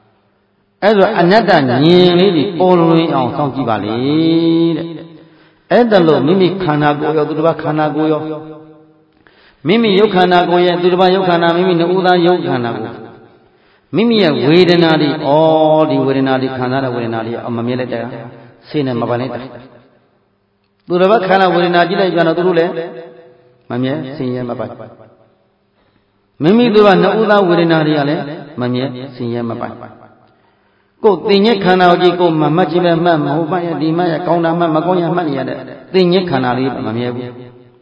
A: အဲ့ဆိုအနတ္တဉာဏ်လေးကြီးပေါ်လွင်အောင်စောင့်ကြည့်ပါလေတဲ့အဲ့ဒါလို့မိမိခန္ဓာကိုယ်ရောသူတစ်ပါးခန္ဓာကိုယ်ရောမိမိယုတ်ခန္ဓာကိုယ်ရဲ့သူတစ်ပါးယုတ်ခန္ဓာမိမိနှစ်ဦးသားယုတ်ခန္ဓာကိုမိမိရဲ့ဝေဒနာတွေဒီဝေဒနာတွေခံစားတဲ့ဝေဒနာတွေမမြဲလိုက်တဲ့စိတ်နဲ့မပိုင်လိုက်တဲ့သူတစ်ပါးခန္ဓာဝေဒနာကြည့်လိုက်ပြန်တော့သူတို့လည်းမမြဲစိတ်ရဲမပိုင်မိမိတို့ကနှစ်ဦးသားဝေဒနာတွေကလည်းမမြဲစိတ်ရဲမပိုင်ကိုယ်သိဉ္ဇခန္ဓာကိုကိုယ်မှတ်ကြည့်ပဲမှတ်မဟုတ်ပါရဲ့ဒီမှရဲ့ကောင်းတာမှတ်မကောင်းရမှတ်နေရတဲ့သိဉ္ဇခန္ဓာလေးမမြဲဘူး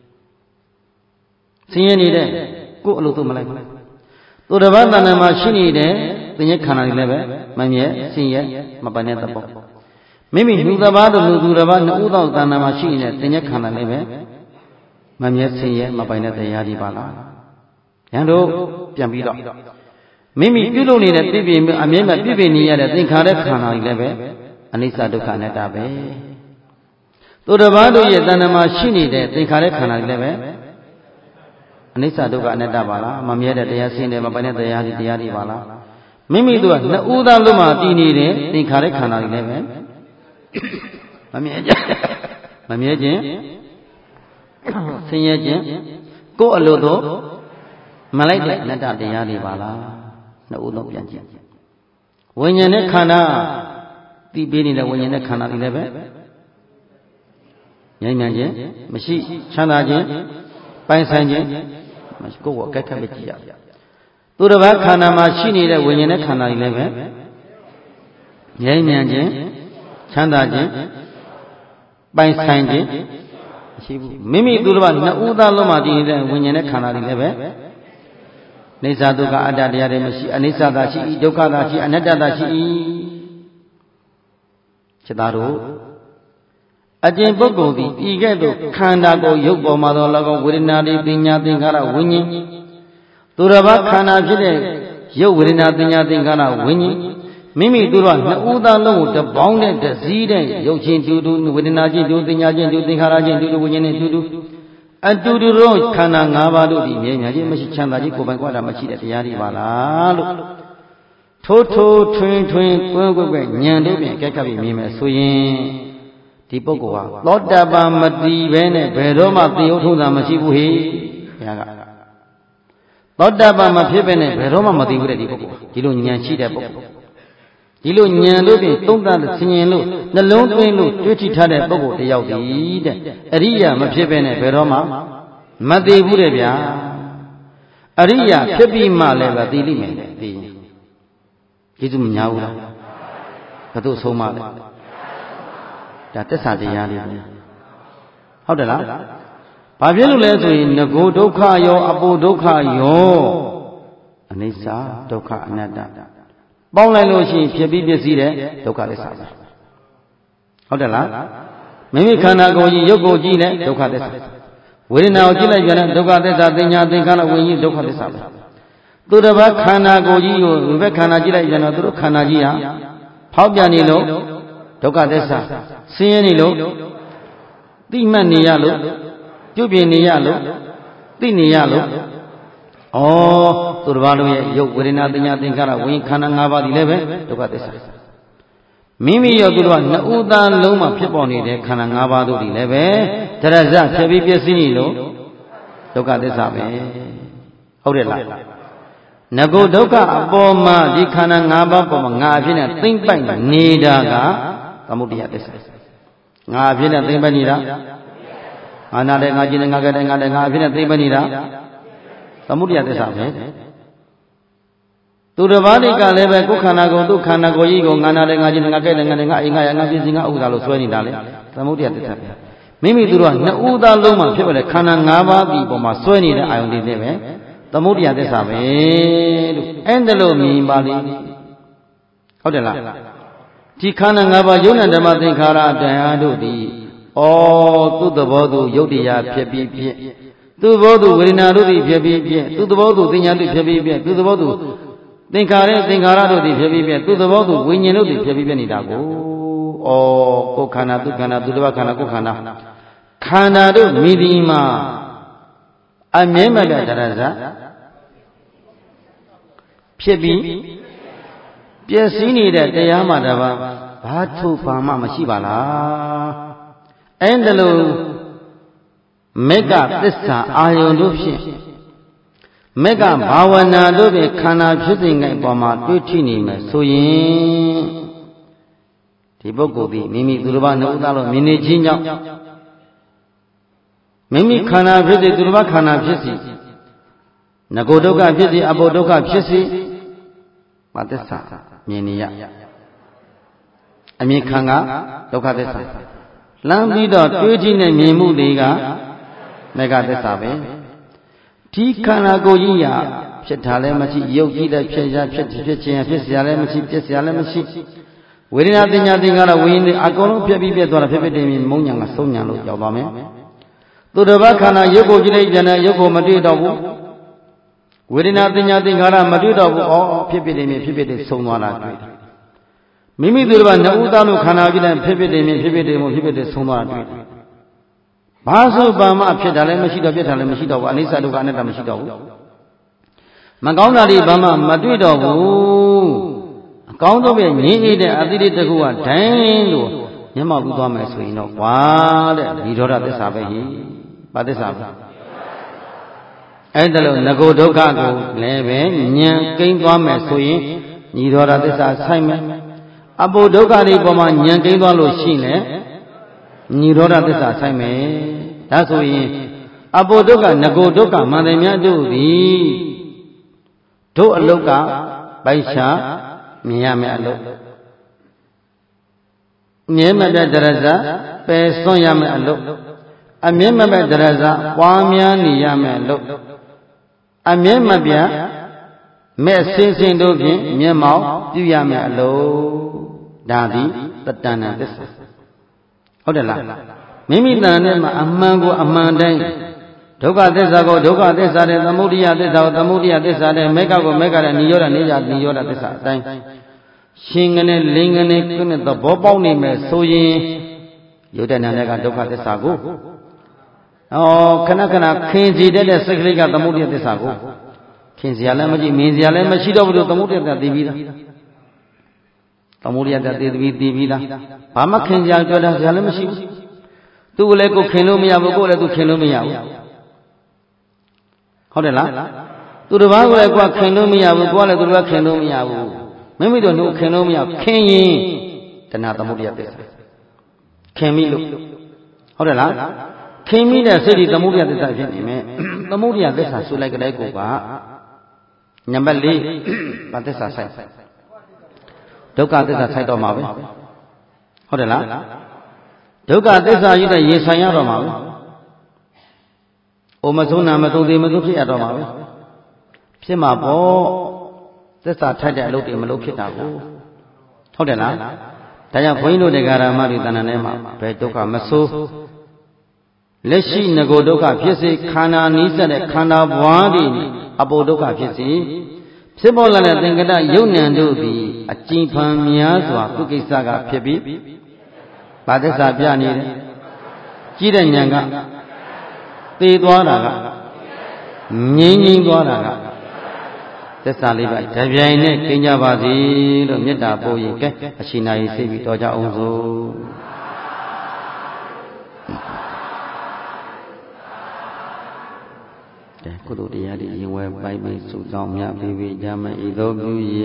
A: ဆင်းရဲနေတဲ့ကိုယ်အလိုသို့မလိုက်ဘူးသူတစ်ပါးတဏ္ဍာမှာရှိနေတဲ့သိဉ္ဇခန္ဓာတွေလည်းပဲမမြဲဆင်းရဲမပိုင်တဲ့သဘောမိမိလူတစ်ပါးတို့လူသူတစ်ပါးနှစ်ဦးသောတဏ္ဍာမှာရှိနေတဲ့သိဉ္ဇခန္ဓာလည်းပဲမမြဲဆင်းရဲမပိုင်တဲ့တရားဒီပါလားယံတို့ပြန်ပြီးတော့မိမိပြုလုပ်နေတဲ့ပြည့်ပြည့်အမြဲတမ်းပြည့်ပြည့်နေရတဲ့သင်္ခါရခန္ဓာကြီးလည်းပဲအနိစ္စဒုက္ခအနတ္တပဲသူတစ်ပါးတို့ရဲ့တဏ္ဍာမှာရှိနေတဲ့သင်္ခါရခန္ဓာကြီးလည်းပဲအနိစ္စဒုက္ခအနတ္တပါလားမမြဲတဲ့တရားရှင်းတယ်မပိုင်တဲ့တရားတွေပါလားမိမိတို့ကနှစ်ဦးသားလုံးမှာတည်နေတဲ့သင်္ခါရခန္ဓာကြီးလည်းပဲမမြဲခြင်းဆင်းရဲခြင်းကိုယ်အလိုတို့မလိုက်တဲ့အနတ္တတရားတွေပါလားနှစ်ဦးလုံးပြန်ကြည့်ဝိညာဉ်နဲ့ခန္ဓာတည်ပေးနေတဲ့ဝိညာဉ်နဲ့ခန္ဓာတွေလည်းပဲငြိမ်းချမ်းခြင်းမရှိချမ်းသာခြင်းပိုင်ဆိုင်ခြင်းကိုယ်ကိုအကဲခတ်ပဲကြည့်ရသူတစ်ပါးခန္ဓာမှာရှိနေတဲ့ဝိညာဉ်နဲ့ခန္ဓာတွေလည်းပဲငြိမ်းချမ်းခြင်းချမ်းသာခြင်းပိုင်ဆိုင်ခြင်းမရှိဘူးမိမိသူတစ်ပါးနှစ်ဦးသားလုံးမှာတည်နေတဲ့ဝိညာဉ်နဲ့ခန္ဓာတွေလည်းပဲနိစ္စဒုက္ခအတ္တတရားတွေမရှိအနိစ္စသာရှိဒုက္ခသာရှိအနတ္တသာရှိခြေသားတို့အကျင့်ပုဂ္ဂိုလ်သည်ဤကဲ့သို့ခန္ဓာကိုယ်ရုပ်ပေါ်မှာသော၎င်းဝေဒနာတွေပညာသင်္ခါရဝိညာဉ်သူတစ်ပါးခန္ဓာဖြစ်တဲ့ရုပ်ဝေဒနာပညာသင်္ခါရဝိညာဉ်မိမိတို့ကနှစ်ဦးသားလုံးကိုတပေါင်းနဲ့တစည်းတဲ့ရုပ်ချင်းတူတူဝေဒနာချင်းတူပညာချင်းတူသင်္ခါရချင်းတူတူဝိညာဉ်နဲ့တူတူအတူတူတော့ခန္ဓာ၅ပါးတို့ဒီမြဲမြံခြင်းမရှိချမ်းသာခြင်းကိုယ်ပိုင်ကွာတာမရှိတဲ့တရားတွေပါလားလို့ထိုးထွင်းကွင်းကွင်းဉာဏ်တို့ဖြင့်ကြက်ကပ်ပြီးမြင်မယ်ဆိုရင်ဒီပုဂ္ဂိုလ်ဟာသောတာပန်မတည်ဘဲနဲ့ဘယ်တော့မှသေယုတ်ထုံးတာမရှိဘူးဟေ့ဘုရားကသောတာပန်မဖြစ်ဘဲနဲ့ဘယ်တော့မှမတည်ဘူးတဲ့ဒီပုဂ္ဂိုလ်ဒီလိုဉာဏ်ရှိတဲ့ပုဂ္ဂိုလ်ဒီလိုဉာဏ်တို့ဖြင့်သုံးသပ်ဆင်ခြင်လို့နှလုံးသွင်းလို့တွေးကြည့်ထားတဲ့ပုဂ္ဂိုလ်တယောက်တည်းတဲ့အရိယာမဖြစ်ဘဲနဲ့ဘယ်တော့မှမတည်ဘူးတဲ့ဗျာအရိယာဖြစ်ပြီးမှလည်းပဲတည်လိမ့်မယ်တည်ကျေးဇူးမများဘူးလားဘယ်သူဆုံးမလဲဒါတစ္ဆာတရားလေးပဲဟုတ်တယ်လားဘာဖြစ်လို့လဲဆိုရင်ငကိုဒုက္ခရောအပူဒုက္ခရောအနိစ္စဒုက္ခအနတ္တပေါင်းလိုက်လို့ရှိရင်ဖြစ်ပြီးပြည့်စည်တဲ့ဒုက္ခသစ္စာပဲဟုတ်တယ်လားမိမိခန္ဓာကိုယ်ကြီးရုပ်ကိုကြည့်လဲဒုက္ခသစ္စာဝေဒနာကိုကြည့်လိုက်ပြန်တဲ့ဒုက္ခသစ္စာသင်ညာသင်္ခါရဝိညာဉ်ဒုက္ခသစ္စာပဲသူတစ်ပါးခန္ဓာကိုယ်ကြီးကိုဒီဘက်ခန္ဓာကြည့်လိုက်ပြန်တော့သူတို့ခန္ဓာကြီးဟာဖောက်ပြန်နေလို့ဒုက္ခသစ္စာဆင်းရဲနေလို့သိမှတ်နေရလို့ပြုပြင်နေရလို့သိနေရလို့သူတစ်ပါးလုံးရဲ့ရုပ်ဝေဒနာသင်ညာသင်္ခါရဝိညာဉ်ခန္ဓာ၅ပါးဒီလည်းပဲဒုက္ခသစ္စာမိမိရောသူတို့ကနှစ်ဦးသားလုံးမှာဖြစ်ပေါ်နေတဲ့ခန္ဓာ၅ပါးတို့ဒီလည်းပဲတရဇဖြစ်ပြီးပြည့်စည်နေလို့ဒုက္ခသစ္စာပဲဟုတ်တယ်လားငကိုဒုက္ခအပေါ်မှာဒီခန္ဓာ၅ပါးပေါ်မှာငါအဖြစ်နဲ့သိမ့်ပိုက်နေတာကသမုဒိယသစ္စာငါအဖြစ်နဲ့သိမ့်ပိုက်နေတာငါနာတယ်ငါကျင်တယ်ငါကြတယ်ငါတယ်ငါအဖြစ်နဲ့သိမ့်ပိုက်နေတာသမုဒိယသစ္စာပဲသူတစ်ပါးတွေကလည်းပဲကိုယ်ခန္ဓာကိုယ်သူခန္ဓာကိုယ်ကြီးကိုငါနာတယ်ငါကျင်တယ်ငါကြတယ်ငါတယ်ငါအိမ်ငါရငါပြည်စင်ငါဥစ္စာလို့ဆွဲနေတာလေသမုဒိယသစ္စာပဲမိမိတို့ကနှစ်ဦးသားလုံးမှာဖြစ်ပေါ်တဲ့ခန္ဓာ၅ပါးဒီပေါ်မှာဆွဲနေတဲ့အာယုန်တွေနဲ့ပဲသမုဒိယသစ္စာပဲလို့အဲ့ဒါလို့မြင်ပါလိမ့်ဟုတ်တယ်လားဒီခန္ဓာ၅ပါးယုံနာဓမ္မသင်္ခါရတရားတို့သည်သူ့သဘောသူယုတ်တရားဖြစ်ပြီးဖြစ်သူ့သဘောသူဝေဒနာတို့သည်ဖြစ်ပြီးဖြစ်သူ့သဘောသူသင်ညာတို့ဖြစ်ပြီးဖြစ်သူ့သဘောသူသင်္ခါရတို့သည်ဖြစ်ပြီးဖြစ်သူ့သဘောသူဝိညာဉ်တို့သည်ဖြစ်ပြီးဖြစ်နေတာကိုကိုယ်ခန္ဓာသူခန္ဓာသူတစ်ပါးခန္ဓာကိုယ်ခန္ဓာခန္ဓာတို့မိဒီမှာအမြဲမပြတ်တရဇဖြစ်ပြီးပျက်စီးနေတဲ့တရားမှတပါဘာထုတ်ပါမှမရှိပါလား Endalo mega tissa ayon dupshin mega bhavana dobe khana phisi ngai paw ma twi thi ni me so yin di puggol di mimi durba nu tha lo min ni chin jaung mimi khana phisi durba khana phisi nago dukkha phisi apo dukkha phisi ma tissa myin ni ya amin khan ka dukkha tissa lan pi do twi thi ne myin mu de ka mega tissa beဒီခန္ဓာကိုယ်ကြီးရာဖြစ်တာလည်းမရှိရုပ်ကြီးလည်းဖြစ်ရဖြစ်ခြင်းဖြစ်เสียလည်းမရှိဖြစ်เสียလည်းမရှိဝေဒနာတင်ညာသင်္ခါရဝိညာဉ်အကုန်လုံးပြည့်ပြီးပြည့်သွားတာဖြစ်တင်ပြီးမုံညာကဆုံးညာလို့ရောက်သွားမယ်သူတစ်ပါးခန္ဓာရုပ်ကိုကြည့်လိုက်ပြန်တဲ့ရုပ်ကိုမတွေ့တော့ဘူးဝေဒနာတင်ညာသင်္ခါရမတွေ့တော့ဘူးဖြစ်တင်ပြီးဖြစ်တင်ဆုံးသွားတာတွေ့မိမိသူတစ်ပါးနှစ်ဦးသားလို့ခန္ဓာကြည့်လိုက်ဖြစ်တင်ပြီးဖြစ်တင်ဆုံးသွားတာတွေ့ဘာဆိုဘာမှဖြစ်တာလည်းမရှိတော့ပြစ်တာလည်းမရှိတော့ဘူးအနိစ္စဒုက္ခအနတ္တမရှိတော့ဘူးမကောင်းတာတွေဘာမှမတွေ့တော့ဘူးအကောင်းဆုံးပဲငြင်းတဲ့အတိတ်တကူကဒိုင်းလို့မျက်မှောက်ပြီးသွားမယ်ဆိုရင်တော့ကွာတဲ့ဒီဒေါရသစ္စာပဲဟိဘာသစ္စာပဲအဲ့ဒါလို့ငကိုဒုက္ခကိုလည်းပဲဉာဏ်ကိန်းသွားမယ်ဆိုရင်ညီဒေါရသစ္စာဆိုင်မယ်အပုဒုက္ခတွေပေါ်မှာဉာဏ်ကိန်းသွားလို့ရှိရင်ညီရောဓသစ္စာဆိုင်မယ်ဒါဆိုရင်အပုဒုက္ခငကိုဒုက္ခမှန်တယ်များတို့သည်တို့အလုတ်ကပိုက်ရှာမြင်ရမယ်အလုတ်မြဲမပြတ်တရဇပယ်စွန့်ရမယ်အလုတ်အမြဲမပြတ်တရဇပွားများနေရမယ်အလုတ်အမြဲမပြတ်မဲ့စင်စင်တို့ဖြင့်မျက်မှောက်ပြုရမယ်အလုတ်ဒါသည်တတ္တဏသစ္စာဟုတ်တယ်လားမိမိတန်နဲ့မှာအမှန်ကိုအမှန်တိုင်းဒုက္ခသစ္စာကိုဒုက္ခသစ္စာတဲ့သမုဒိယသစ္စာကိုသမုဒိယသစ္စာတဲ့မေဃကိုမေဃတဲ့နိရောဓနိရောဓသစ္စာအတိုင်းရှင်ကနေလင်းကနေကုနဲ့သဘောပေါက်နေမယ်ဆိုရင်ယုတ်တဲ့နာနဲ့ကဒုက္ခသစ္စာကိုခဏခဏခင်စီတဲ့စိတ်ကလေးကသမုဒိယသစ္စာကိုခင်စီရလည်းမရှိမင်းစီရလည်းမရှိတော့ဘူးလို့သမုဒိယသစ္စာသိပြီးသားသမုဒိယသစ္စာသိပြီးသားဘာမှခင်ကြကြွတာဆရာလည်းမရှိဘူးသူ့လည်းကိုခင်လို့မရဘူးကိုလည်းသူခင်လို့မရဘူးဟုတ်တယ်လားသူတစ်ပါးကိုလည်းကိုခင်လို့မရဘူးကိုလည်းသူတစ်ပါးခင်လို့မရဘူးမိမိတို့နှုတ်ခင်လို့မရခင်ရင်တဏှာသမုဒိယသစ္စာခင်ပြီလို့ဟုတ်တယ်လားခင်ပြီတဲ့စိတ်ဒီသမုဒိယသစ္စာဖြစ်နေမယ်သမုဒိယသစ္စာဆိုလိုက်ကြတဲ့ကိုကနံပါတ်4ဘာသစ္စာဆိုင်ဒုက္ခသစ္စာဆိုင်တော့မှာပဲဟုတ်တယ်လားဒုက္ခသစ္စာကြီးတဲ့ရင်ဆိုင်ရတော့မှာပဲအိုမဆုံးနာမသုံးသေးမသုံးဖြစ်ရတော့မှာပဲဖြစ်မှာပေါ့သစ္စာထိုက်တဲ့အလုပ်တွေမလုပ်ဖြစ်တာကိုဟုတ်တယ်လားဒါကြောင့်ဘုန်းကြီးတို့တရားဓမ္မတွေတဏ္ဍာထဲမှာဘယ်ဒုက္ခမဆိုးလက်ရှိငကိုဒုက္ခဖြစ်စေခန္ဓာနီးစပ်တဲ့ခန္ဓာဘွားတွေအပုဒုက္ခဖြစ်စေဖြစ်ပေါ်လာတဲ့သင်္ကတယုတ်ဉဏ်တို့သည်အကျဉ်းဖန်များစွာသူကိစ္စကဖြစ်ပြီးဘာသစ္စာပြနေတယ်ကြီးတဲ့ဉာဏ်ကသေသွားတာကငြိမ်းသွားတာကသစ္စာလေးပါးတပြိုင်နဲ့ကျင့်ကြပါစေလို့မေတ္တာပို့ရင်ကဲအရှင်နာရီစိတ်ပြီးတော်ကြအောင်စို့ကုသိုလ်တရားတွေရင်ဝဲပိုက်ပြီးစုဆောင်မြပြီးပြီးကြမယ်ဤသို့ပြုရ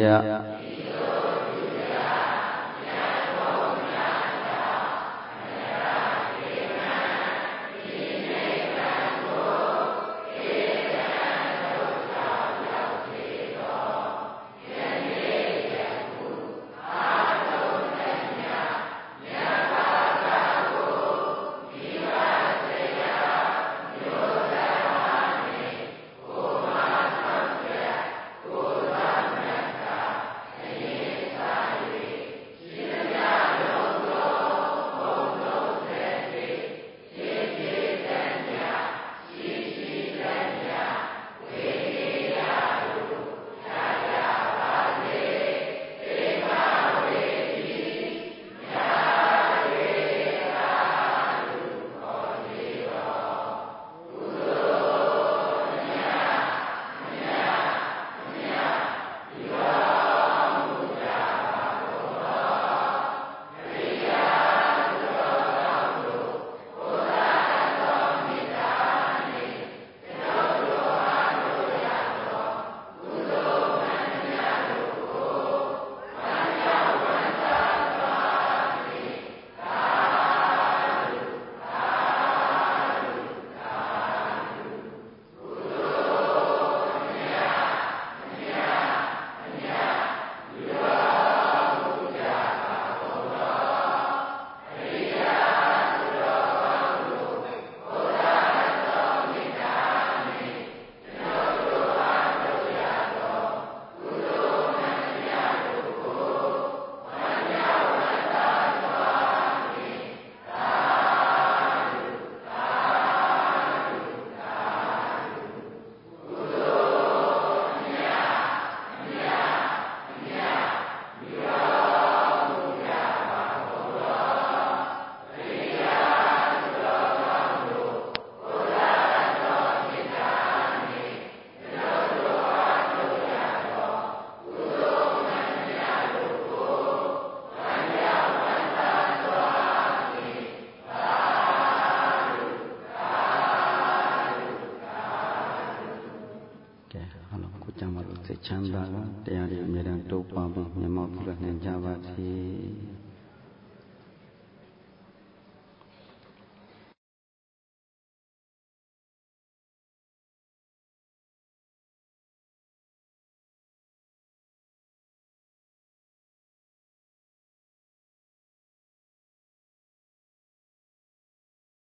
A: စိတ်ချမ်းသာကတရားတွေအမြဲတမ်းတိုးပွားပြီးမျက်မှောက်ပြုနိုင်ကြပါစေ